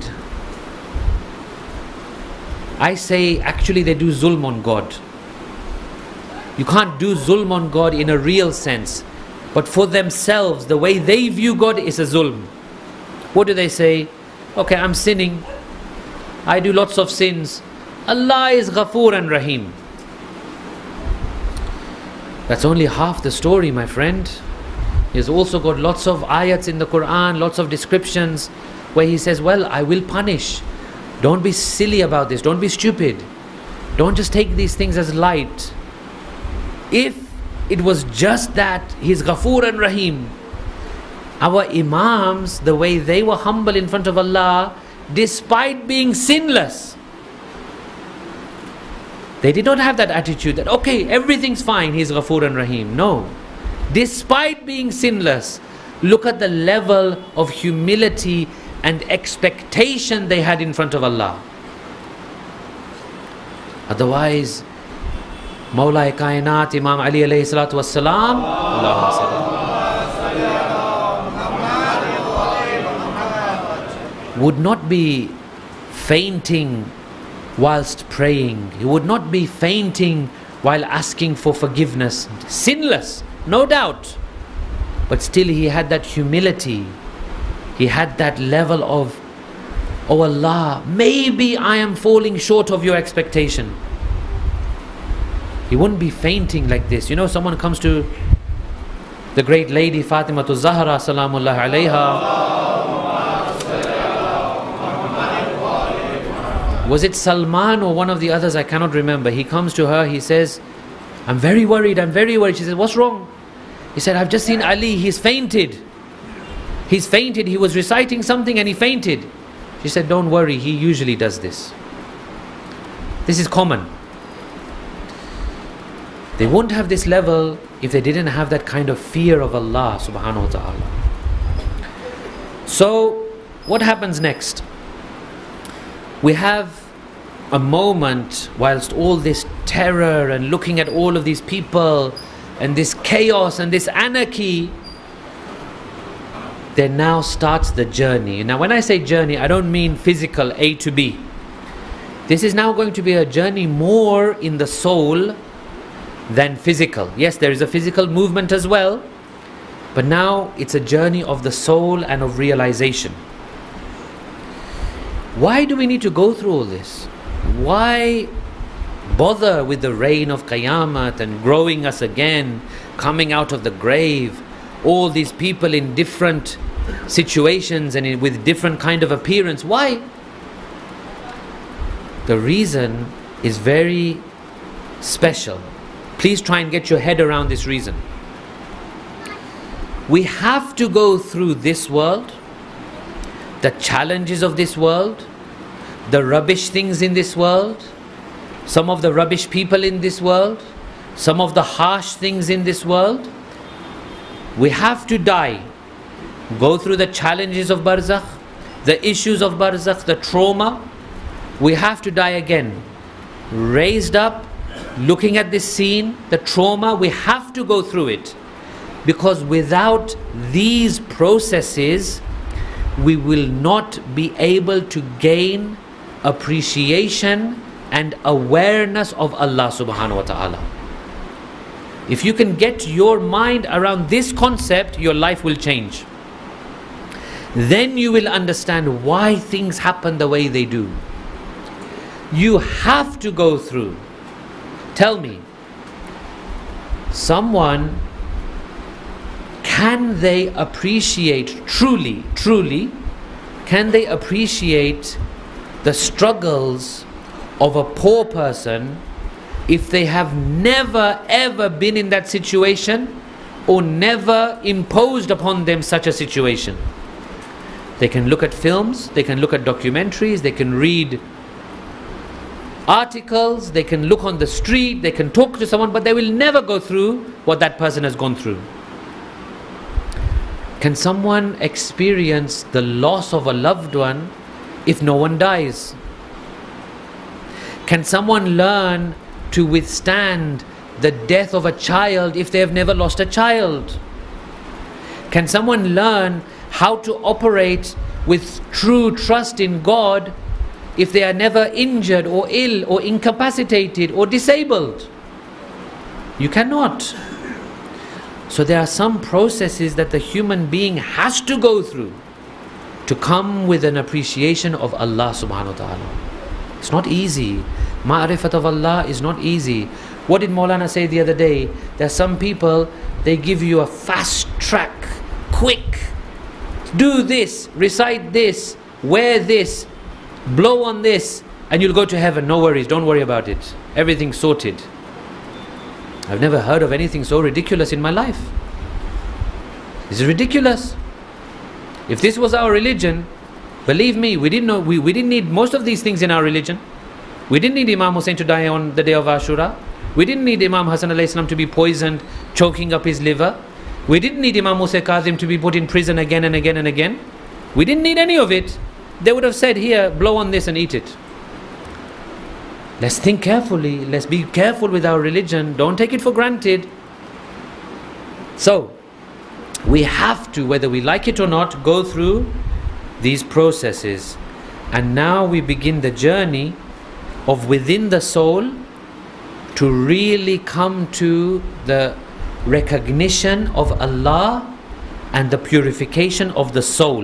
I say actually they do zulm on God. You can't do zulm on God in a real sense, but for themselves, the way they view God is a zulm. What do they say? Okay, I'm sinning, I do lots of sins, Allah is Ghafoor and Rahim. That's only half the story, my friend. He's also got lots of ayats in the Quran, lots of descriptions where he says, well, I will punish. Don't be silly about this, don't be stupid. Don't just take these things as light. If it was just that He's Ghafoor and Rahim, our Imams, the way they were humble in front of Allah, despite being sinless, they did not have that attitude that, okay, everything's fine, He's Ghafoor and Rahim. No. Despite being sinless, look at the level of humility and expectation they had in front of Allah. Otherwise, Mawla Kainat Imam Ali alayhi salatu wassalam, Allahumma salli, would not be fainting whilst praying. He would not be fainting while asking for forgiveness. Sinless, no doubt. But still he had that humility. He had that level of, oh Allah, maybe I am falling short of your expectation. He wouldn't be fainting like this. You know, someone comes to the great lady Fatima Zahra salamullah alayha. Was it Salman or one of the others? I cannot remember. He comes to her, he says, I'm very worried. She says, what's wrong? He said, I've just seen Ali, he's fainted. He was reciting something and he fainted. She said, don't worry, he usually does this. This is common. They won't have this level if they didn't have that kind of fear of Allah subhanahu wa ta'ala. So, what happens next? We have a moment whilst all this terror and looking at all of these people and this chaos and this anarchy, there now starts the journey. Now when I say journey, I don't mean physical A to B. This is now going to be a journey more in the soul than physical. Yes, there is a physical movement as well, but now it's a journey of the soul and of realization. Why do we need to go through all this? Why bother with the reign of Qiyamah and growing us again, coming out of the grave, all these people in different situations and with different kind of appearance? Why? The reason is very special. Please try and get your head around this reason. We have to go through this world, the challenges of this world, the rubbish things in this world, some of the rubbish people in this world, some of the harsh things in this world. We have to die, go through the challenges of barzakh, the issues of barzakh, the trauma. We have to die again, raised up, looking at this scene, the trauma. We have to go through it, because without these processes we will not be able to gain appreciation and awareness of Allah subhanahu wa ta'ala. If you can get your mind around this concept, your life will change. Then you will understand why things happen the way they do. You have to go through. Tell me, someone, can they appreciate truly, can they appreciate the struggles of a poor person if they have never ever been in that situation or never imposed upon them such a situation? They can look at films, they can look at documentaries, they can read articles, they can look on the street, they can talk to someone, but they will never go through what that person has gone through. Can someone experience the loss of a loved one if no one dies? Can someone learn to withstand the death of a child if they have never lost a child? Can someone learn how to operate with true trust in God if they are never injured or ill or incapacitated or disabled? You cannot. So there are some processes that the human being has to go through to come with an appreciation of Allah subhanahu wa ta'ala. It's not easy. Ma'rifat of Allah is not easy. What did Maulana say the other day? There are some people, they give you a fast track, quick. Do this, recite this, wear this, blow on this, and you'll go to heaven. No worries, don't worry about it. Everything's sorted. I've never heard of anything so ridiculous in my life. This is ridiculous. If this was our religion, believe me, we didn't need most of these things in our religion. We didn't need Imam Hussein to die on the day of Ashura. We didn't need Imam Hassan alayhi salam to be poisoned, choking up his liver. We didn't need Imam Musa Kazim to be put in prison again and again and again. We didn't need any of it. They would have said, here, blow on this and eat it. Let's think carefully. Let's be careful with our religion. Don't take it for granted. So, we have to, whether we like it or not, go through these processes. And now we begin the journey of within the soul to really come to the recognition of Allah and the purification of the soul.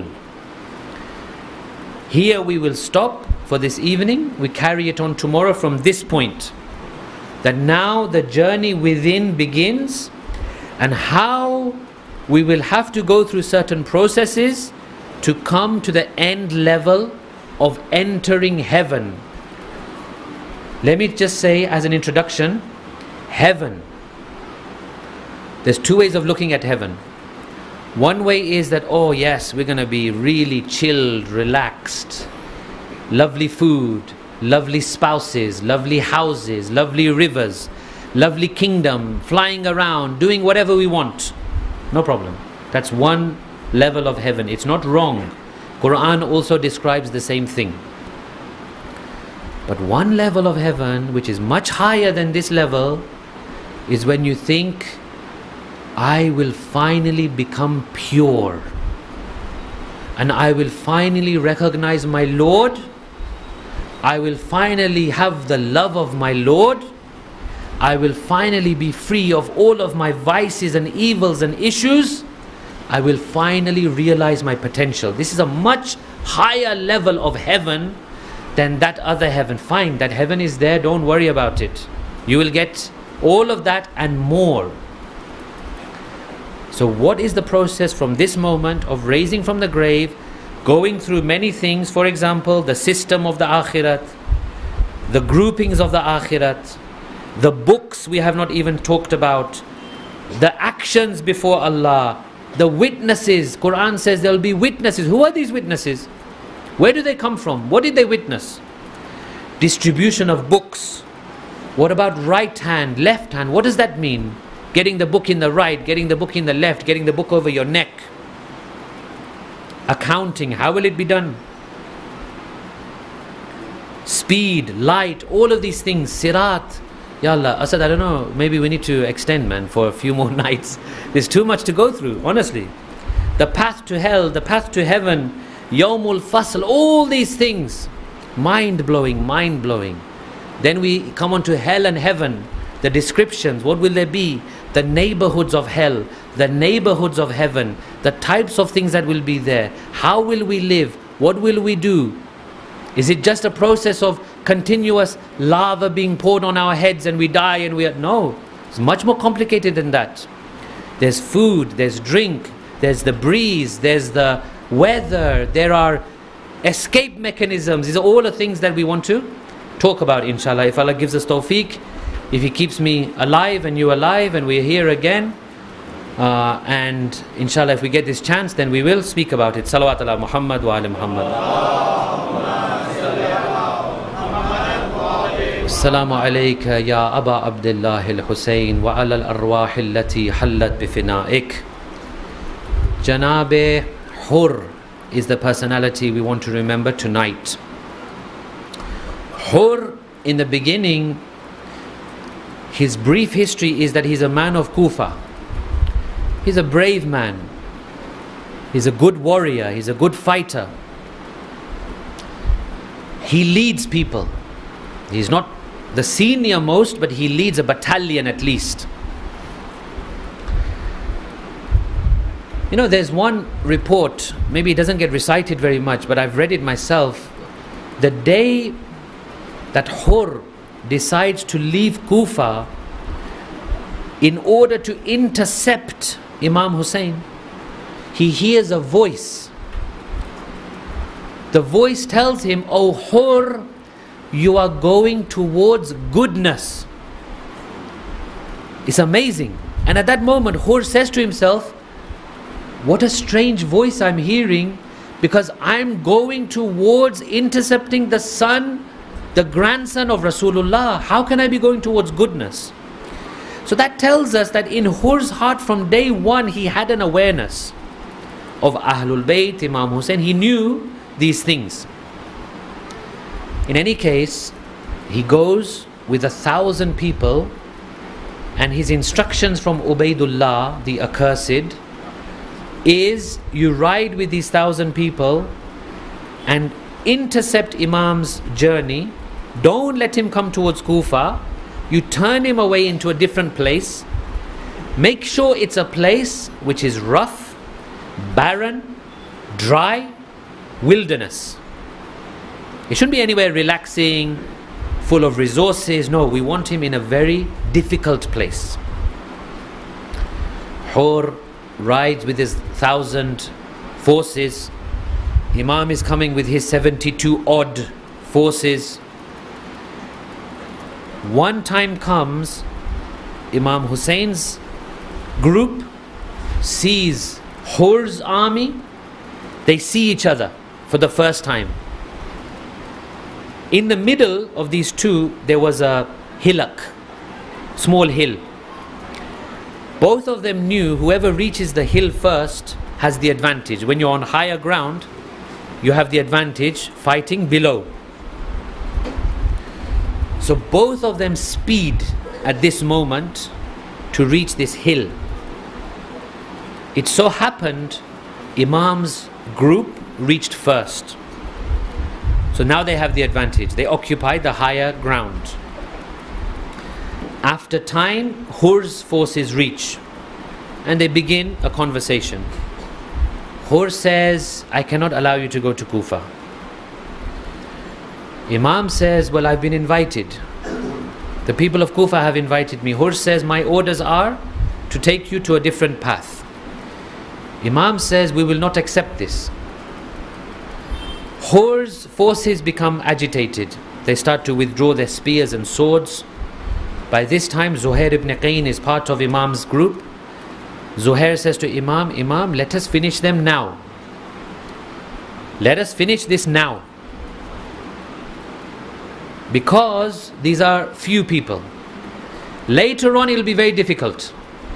Here we will stop for this evening. We carry it on tomorrow from this point. That now the journey within begins, and how we will have to go through certain processes to come to the end level of entering heaven. Let me just say as an introduction, heaven. There's two ways of looking at heaven. One way is that, oh yes, we're going to be really chilled, relaxed, lovely food, lovely spouses, lovely houses, lovely rivers, lovely kingdom, flying around, doing whatever we want. No problem. That's one level of heaven. It's not wrong. Quran also describes the same thing. But one level of heaven, which is much higher than this level, is when you think, I will finally become pure, and I will finally recognize my Lord. I will finally have the love of my Lord. I will finally be free of all of my vices and evils and issues. I will finally realize my potential. This is a much higher level of heaven than that other heaven. Fine, that heaven is there, don't worry about it. You will get all of that and more. So what is the process from this moment of raising from the grave, going through many things, for example, the system of the Akhirat, the groupings of the Akhirat, the books we have not even talked about, the actions before Allah, the witnesses. Quran says there will be witnesses. Who are these witnesses? Where do they come from? What did they witness? Distribution of books. What about right hand, left hand? What does that mean? Getting the book in the right, getting the book in the left, getting the book over your neck. Accounting, how will it be done? Speed, light, all of these things. Sirat. Ya Allah, Asad, I don't know, maybe we need to extend, man, for a few more nights. There's too much to go through, honestly. The path to hell, the path to heaven, Yawmul Fasl, all these things. Mind-blowing, mind-blowing. Then we come on to hell and heaven. The descriptions, what will there be? The neighborhoods of hell, the neighborhoods of heaven, the types of things that will be there. How will we live? What will we do? Is it just a process of continuous lava being poured on our heads and we die and we are... No, it's much more complicated than that. There's food, there's drink, there's the breeze, there's the weather, there are escape mechanisms. These are all the things that we want to talk about, inshallah. If Allah gives us tawfiq, if He keeps me alive and you alive and we're here again, and inshallah if we get this chance, then we will speak about it. Salawat ala Muhammad wa ala Muhammad. السلام عليك يا أبا عبد الله الحسين وعلى الأرواح التي حلت بفنائك. Janab Hur is the personality we want to remember tonight. Hur, in the beginning, his brief history is that he's a man of Kufa. He's a brave man. He's a good warrior. He's a good fighter. He leads people. He's not the senior most, but he leads a battalion at least. You know, there's one report, maybe it doesn't get recited very much, but I've read it myself. The day that Hur decides to leave Kufa in order to intercept Imam Hussein, he hears a voice. The voice tells him, "O Hur, you are going towards goodness." It's amazing. And at that moment, Hur says to himself, what a strange voice I'm hearing, because I'm going towards intercepting the son, the grandson of Rasulullah. How can I be going towards goodness? So that tells us that in Hur's heart from day one, he had an awareness of Ahlul Bayt, Imam Hussein. He knew these things. In any case, he goes with 1,000 people, and his instructions from Ubaidullah, the accursed, is you ride with these 1,000 people and intercept Imam's journey. Don't let him come towards Kufa. You turn him away into a different place. Make sure it's a place which is rough, barren, dry, wilderness. It shouldn't be anywhere relaxing, full of resources. No, we want him in a very difficult place. Hur rides with his 1,000 forces. Imam is coming with his 72 odd forces. One time comes, Imam Hussein's group sees Hur's army. They see each other for the first time. In the middle of these two, there was a hillock, small hill. Both of them knew whoever reaches the hill first has the advantage. When you're on higher ground, you have the advantage fighting below. So both of them speed at this moment to reach this hill. It so happened Imam's group reached first. So now they have the advantage. They occupy the higher ground. After time, Hur's forces reach and they begin a conversation. Hur says, I cannot allow you to go to Kufa. Imam says, well, I've been invited. The people of Kufa have invited me. Hur says, my orders are to take you to a different path. Imam says, we will not accept this. Hur's forces become agitated. They start to withdraw their spears and swords. By this time, Zuhair ibn Qayn is part of Imam's group. Zuhair says to Imam, Imam, let us finish them now. Let us finish this now. Because these are few people. Later on it will be very difficult.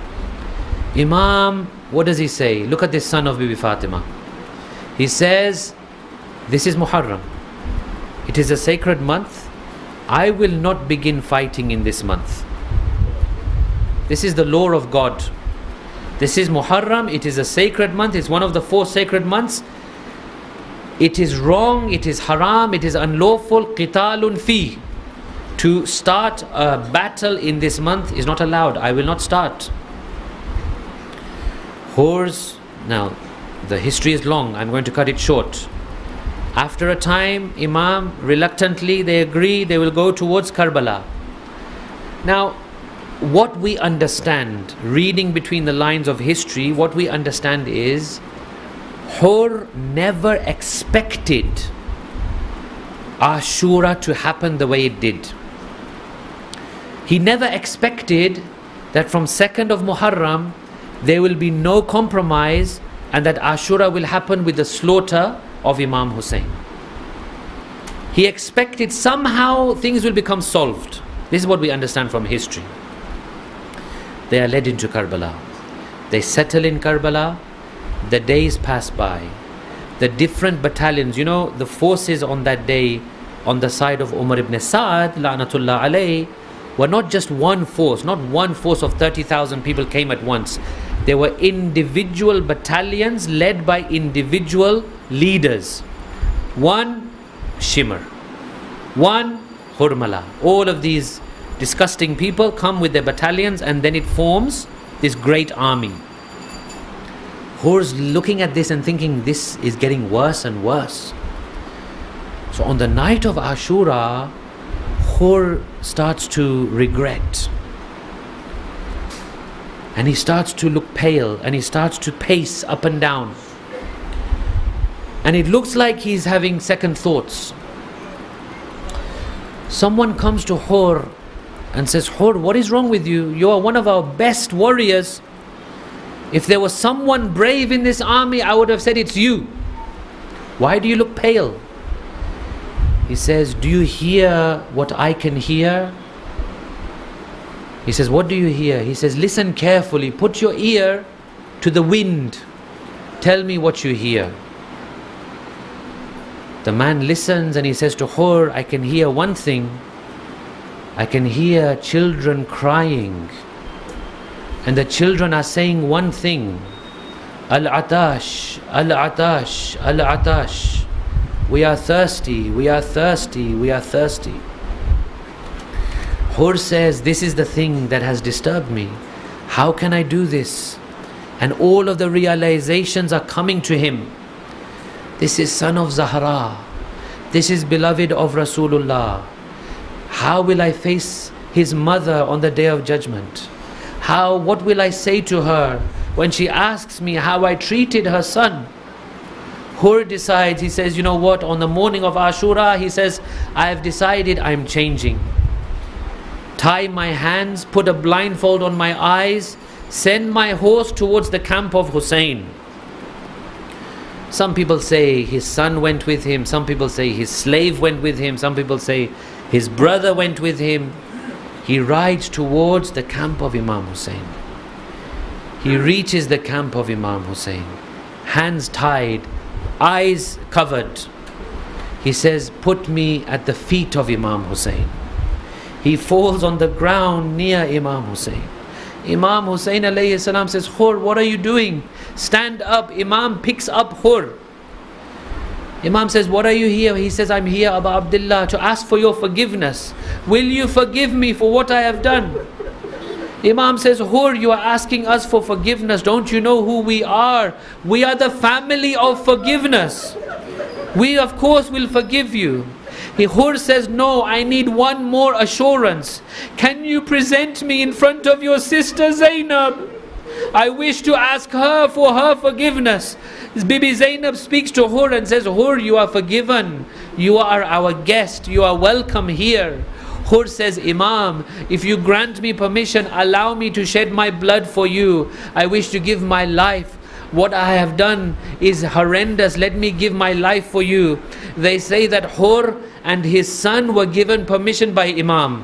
Imam, what does he say? Look at this son of Bibi Fatima. He says, this is Muharram. It is a sacred month. I will not begin fighting in this month. This is the law of God. This is Muharram. It is a sacred month. It's one of the 4 sacred months. It is wrong, it is haram, it is unlawful, qitalun fi. To start a battle in this month is not allowed. I will not start. Hur's, now the history is long, I'm going to cut it short. After a time, Imam, reluctantly, they agree, they will go towards Karbala. Now, what we understand, reading between the lines of history, what we understand is, Hur never expected Ashura to happen the way it did. He never expected that from 2nd of Muharram there will be no compromise and that Ashura will happen with the slaughter of Imam Hussein. He expected somehow things will become solved. This is what we understand from history. They are led into Karbala. They settle in Karbala. The days pass by. The different battalions, you know, the forces on that day on the side of Umar ibn Sa'ad, la'natullah alayh, were not just one force, not one force of 30,000 people came at once. There were individual battalions led by individual leaders. One Shimr, one Hurmala. All of these disgusting people come with their battalions and then it forms this great army. Hur's looking at this and thinking this is getting worse and worse. So on the night of Ashura, Hur starts to regret. And he starts to look pale and he starts to pace up and down. And it looks like he's having second thoughts. Someone comes to Hur and says, Hur, what is wrong with you? You are one of our best warriors. If there was someone brave in this army, I would have said it's you. Why do you look pale? He says, do you hear what I can hear? He says, what do you hear? He says, listen carefully, put your ear to the wind. Tell me what you hear. The man listens and he says to Hur, I can hear one thing. I can hear children crying. And the children are saying one thing. Al-Atash, Al-Atash, Al-Atash. We are thirsty, we are thirsty, we are thirsty. Hur says, this is the thing that has disturbed me. How can I do this? And all of the realizations are coming to him. This is son of Zahra. This is beloved of Rasulullah. How will I face his mother on the day of judgment? What will I say to her when she asks me how I treated her son? Hur decides, he says, you know what, on the morning of Ashura, he says, I have decided I'm changing. Tie my hands, put a blindfold on my eyes, send my horse towards the camp of Hussein. Some people say his son went with him, some people say his slave went with him, some people say his brother went with him. He rides towards the camp of Imam Hussein. He reaches the camp of Imam Hussein, hands tied, eyes covered. He says, put me at the feet of Imam Hussein. He falls on the ground near Imam Hussein. Imam Hussein alayhi salam says, Hur, what are you doing? Stand up. Imam picks up Hur. Imam says, what are you here? He says, I'm here, Abu Abdullah, to ask for your forgiveness. Will you forgive me for what I have done? Imam says, Hur, you are asking us for forgiveness. Don't you know who we are? We are the family of forgiveness. We of course will forgive you. Hur says, no, I need one more assurance. Can you present me in front of your sister Zainab? I wish to ask her for her forgiveness. Bibi Zainab speaks to Hur and says, Hur, you are forgiven. You are our guest. You are welcome here. Hur says, Imam, if you grant me permission, allow me to shed my blood for you. I wish to give my life. What I have done is horrendous. Let me give my life for you. They say that Hur and his son were given permission by Imam.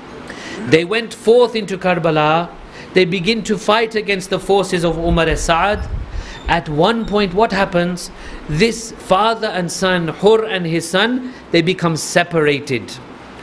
They went forth into Karbala. They begin to fight against the forces of Umar as-Sa'ad. At one point, what happens? This father and son, Hur and his son, they become separated.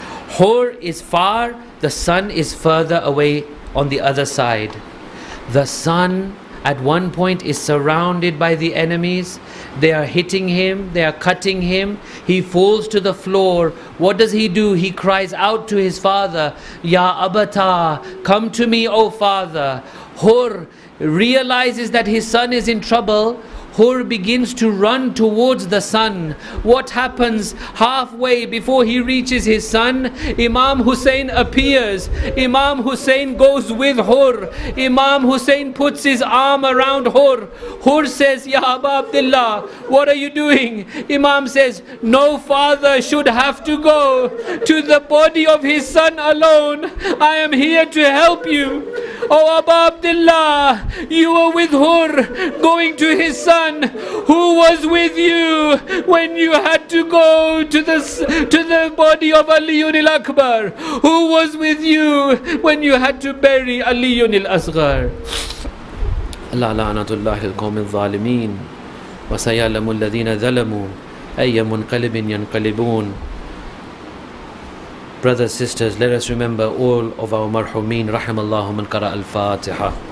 Hur is far, the son is further away on the other side. The son at one point is surrounded by the enemies. They are hitting him, they are cutting him. He falls to the floor. What does he do? He cries out to his father, Ya Abata, come to me, O father. Hur realizes that his son is in trouble. Hur begins to run towards the son. What happens? Halfway before he reaches his son, Imam Hussein appears. Imam Hussein goes with Hur. Imam Hussein puts his arm around Hur. Hur says, Ya Abu Abdullah, what are you doing? Imam says, no father should have to go to the body of his son alone. I am here to help you. Oh Abu Abdullah, you were with Hur going to his son. Who was with you when you had to go to the body of Aliyun al-Akbar? Who was with you when you had to bury Aliyun al-Asghar? Allah la'natullahi al-qawmi al-zalimin wa sayalamu alladhina zalamu ayya munqalibin yanqalibun. Brothers, sisters, let us remember all of our marhumin. Rahimallahu man qara al-Fatiha.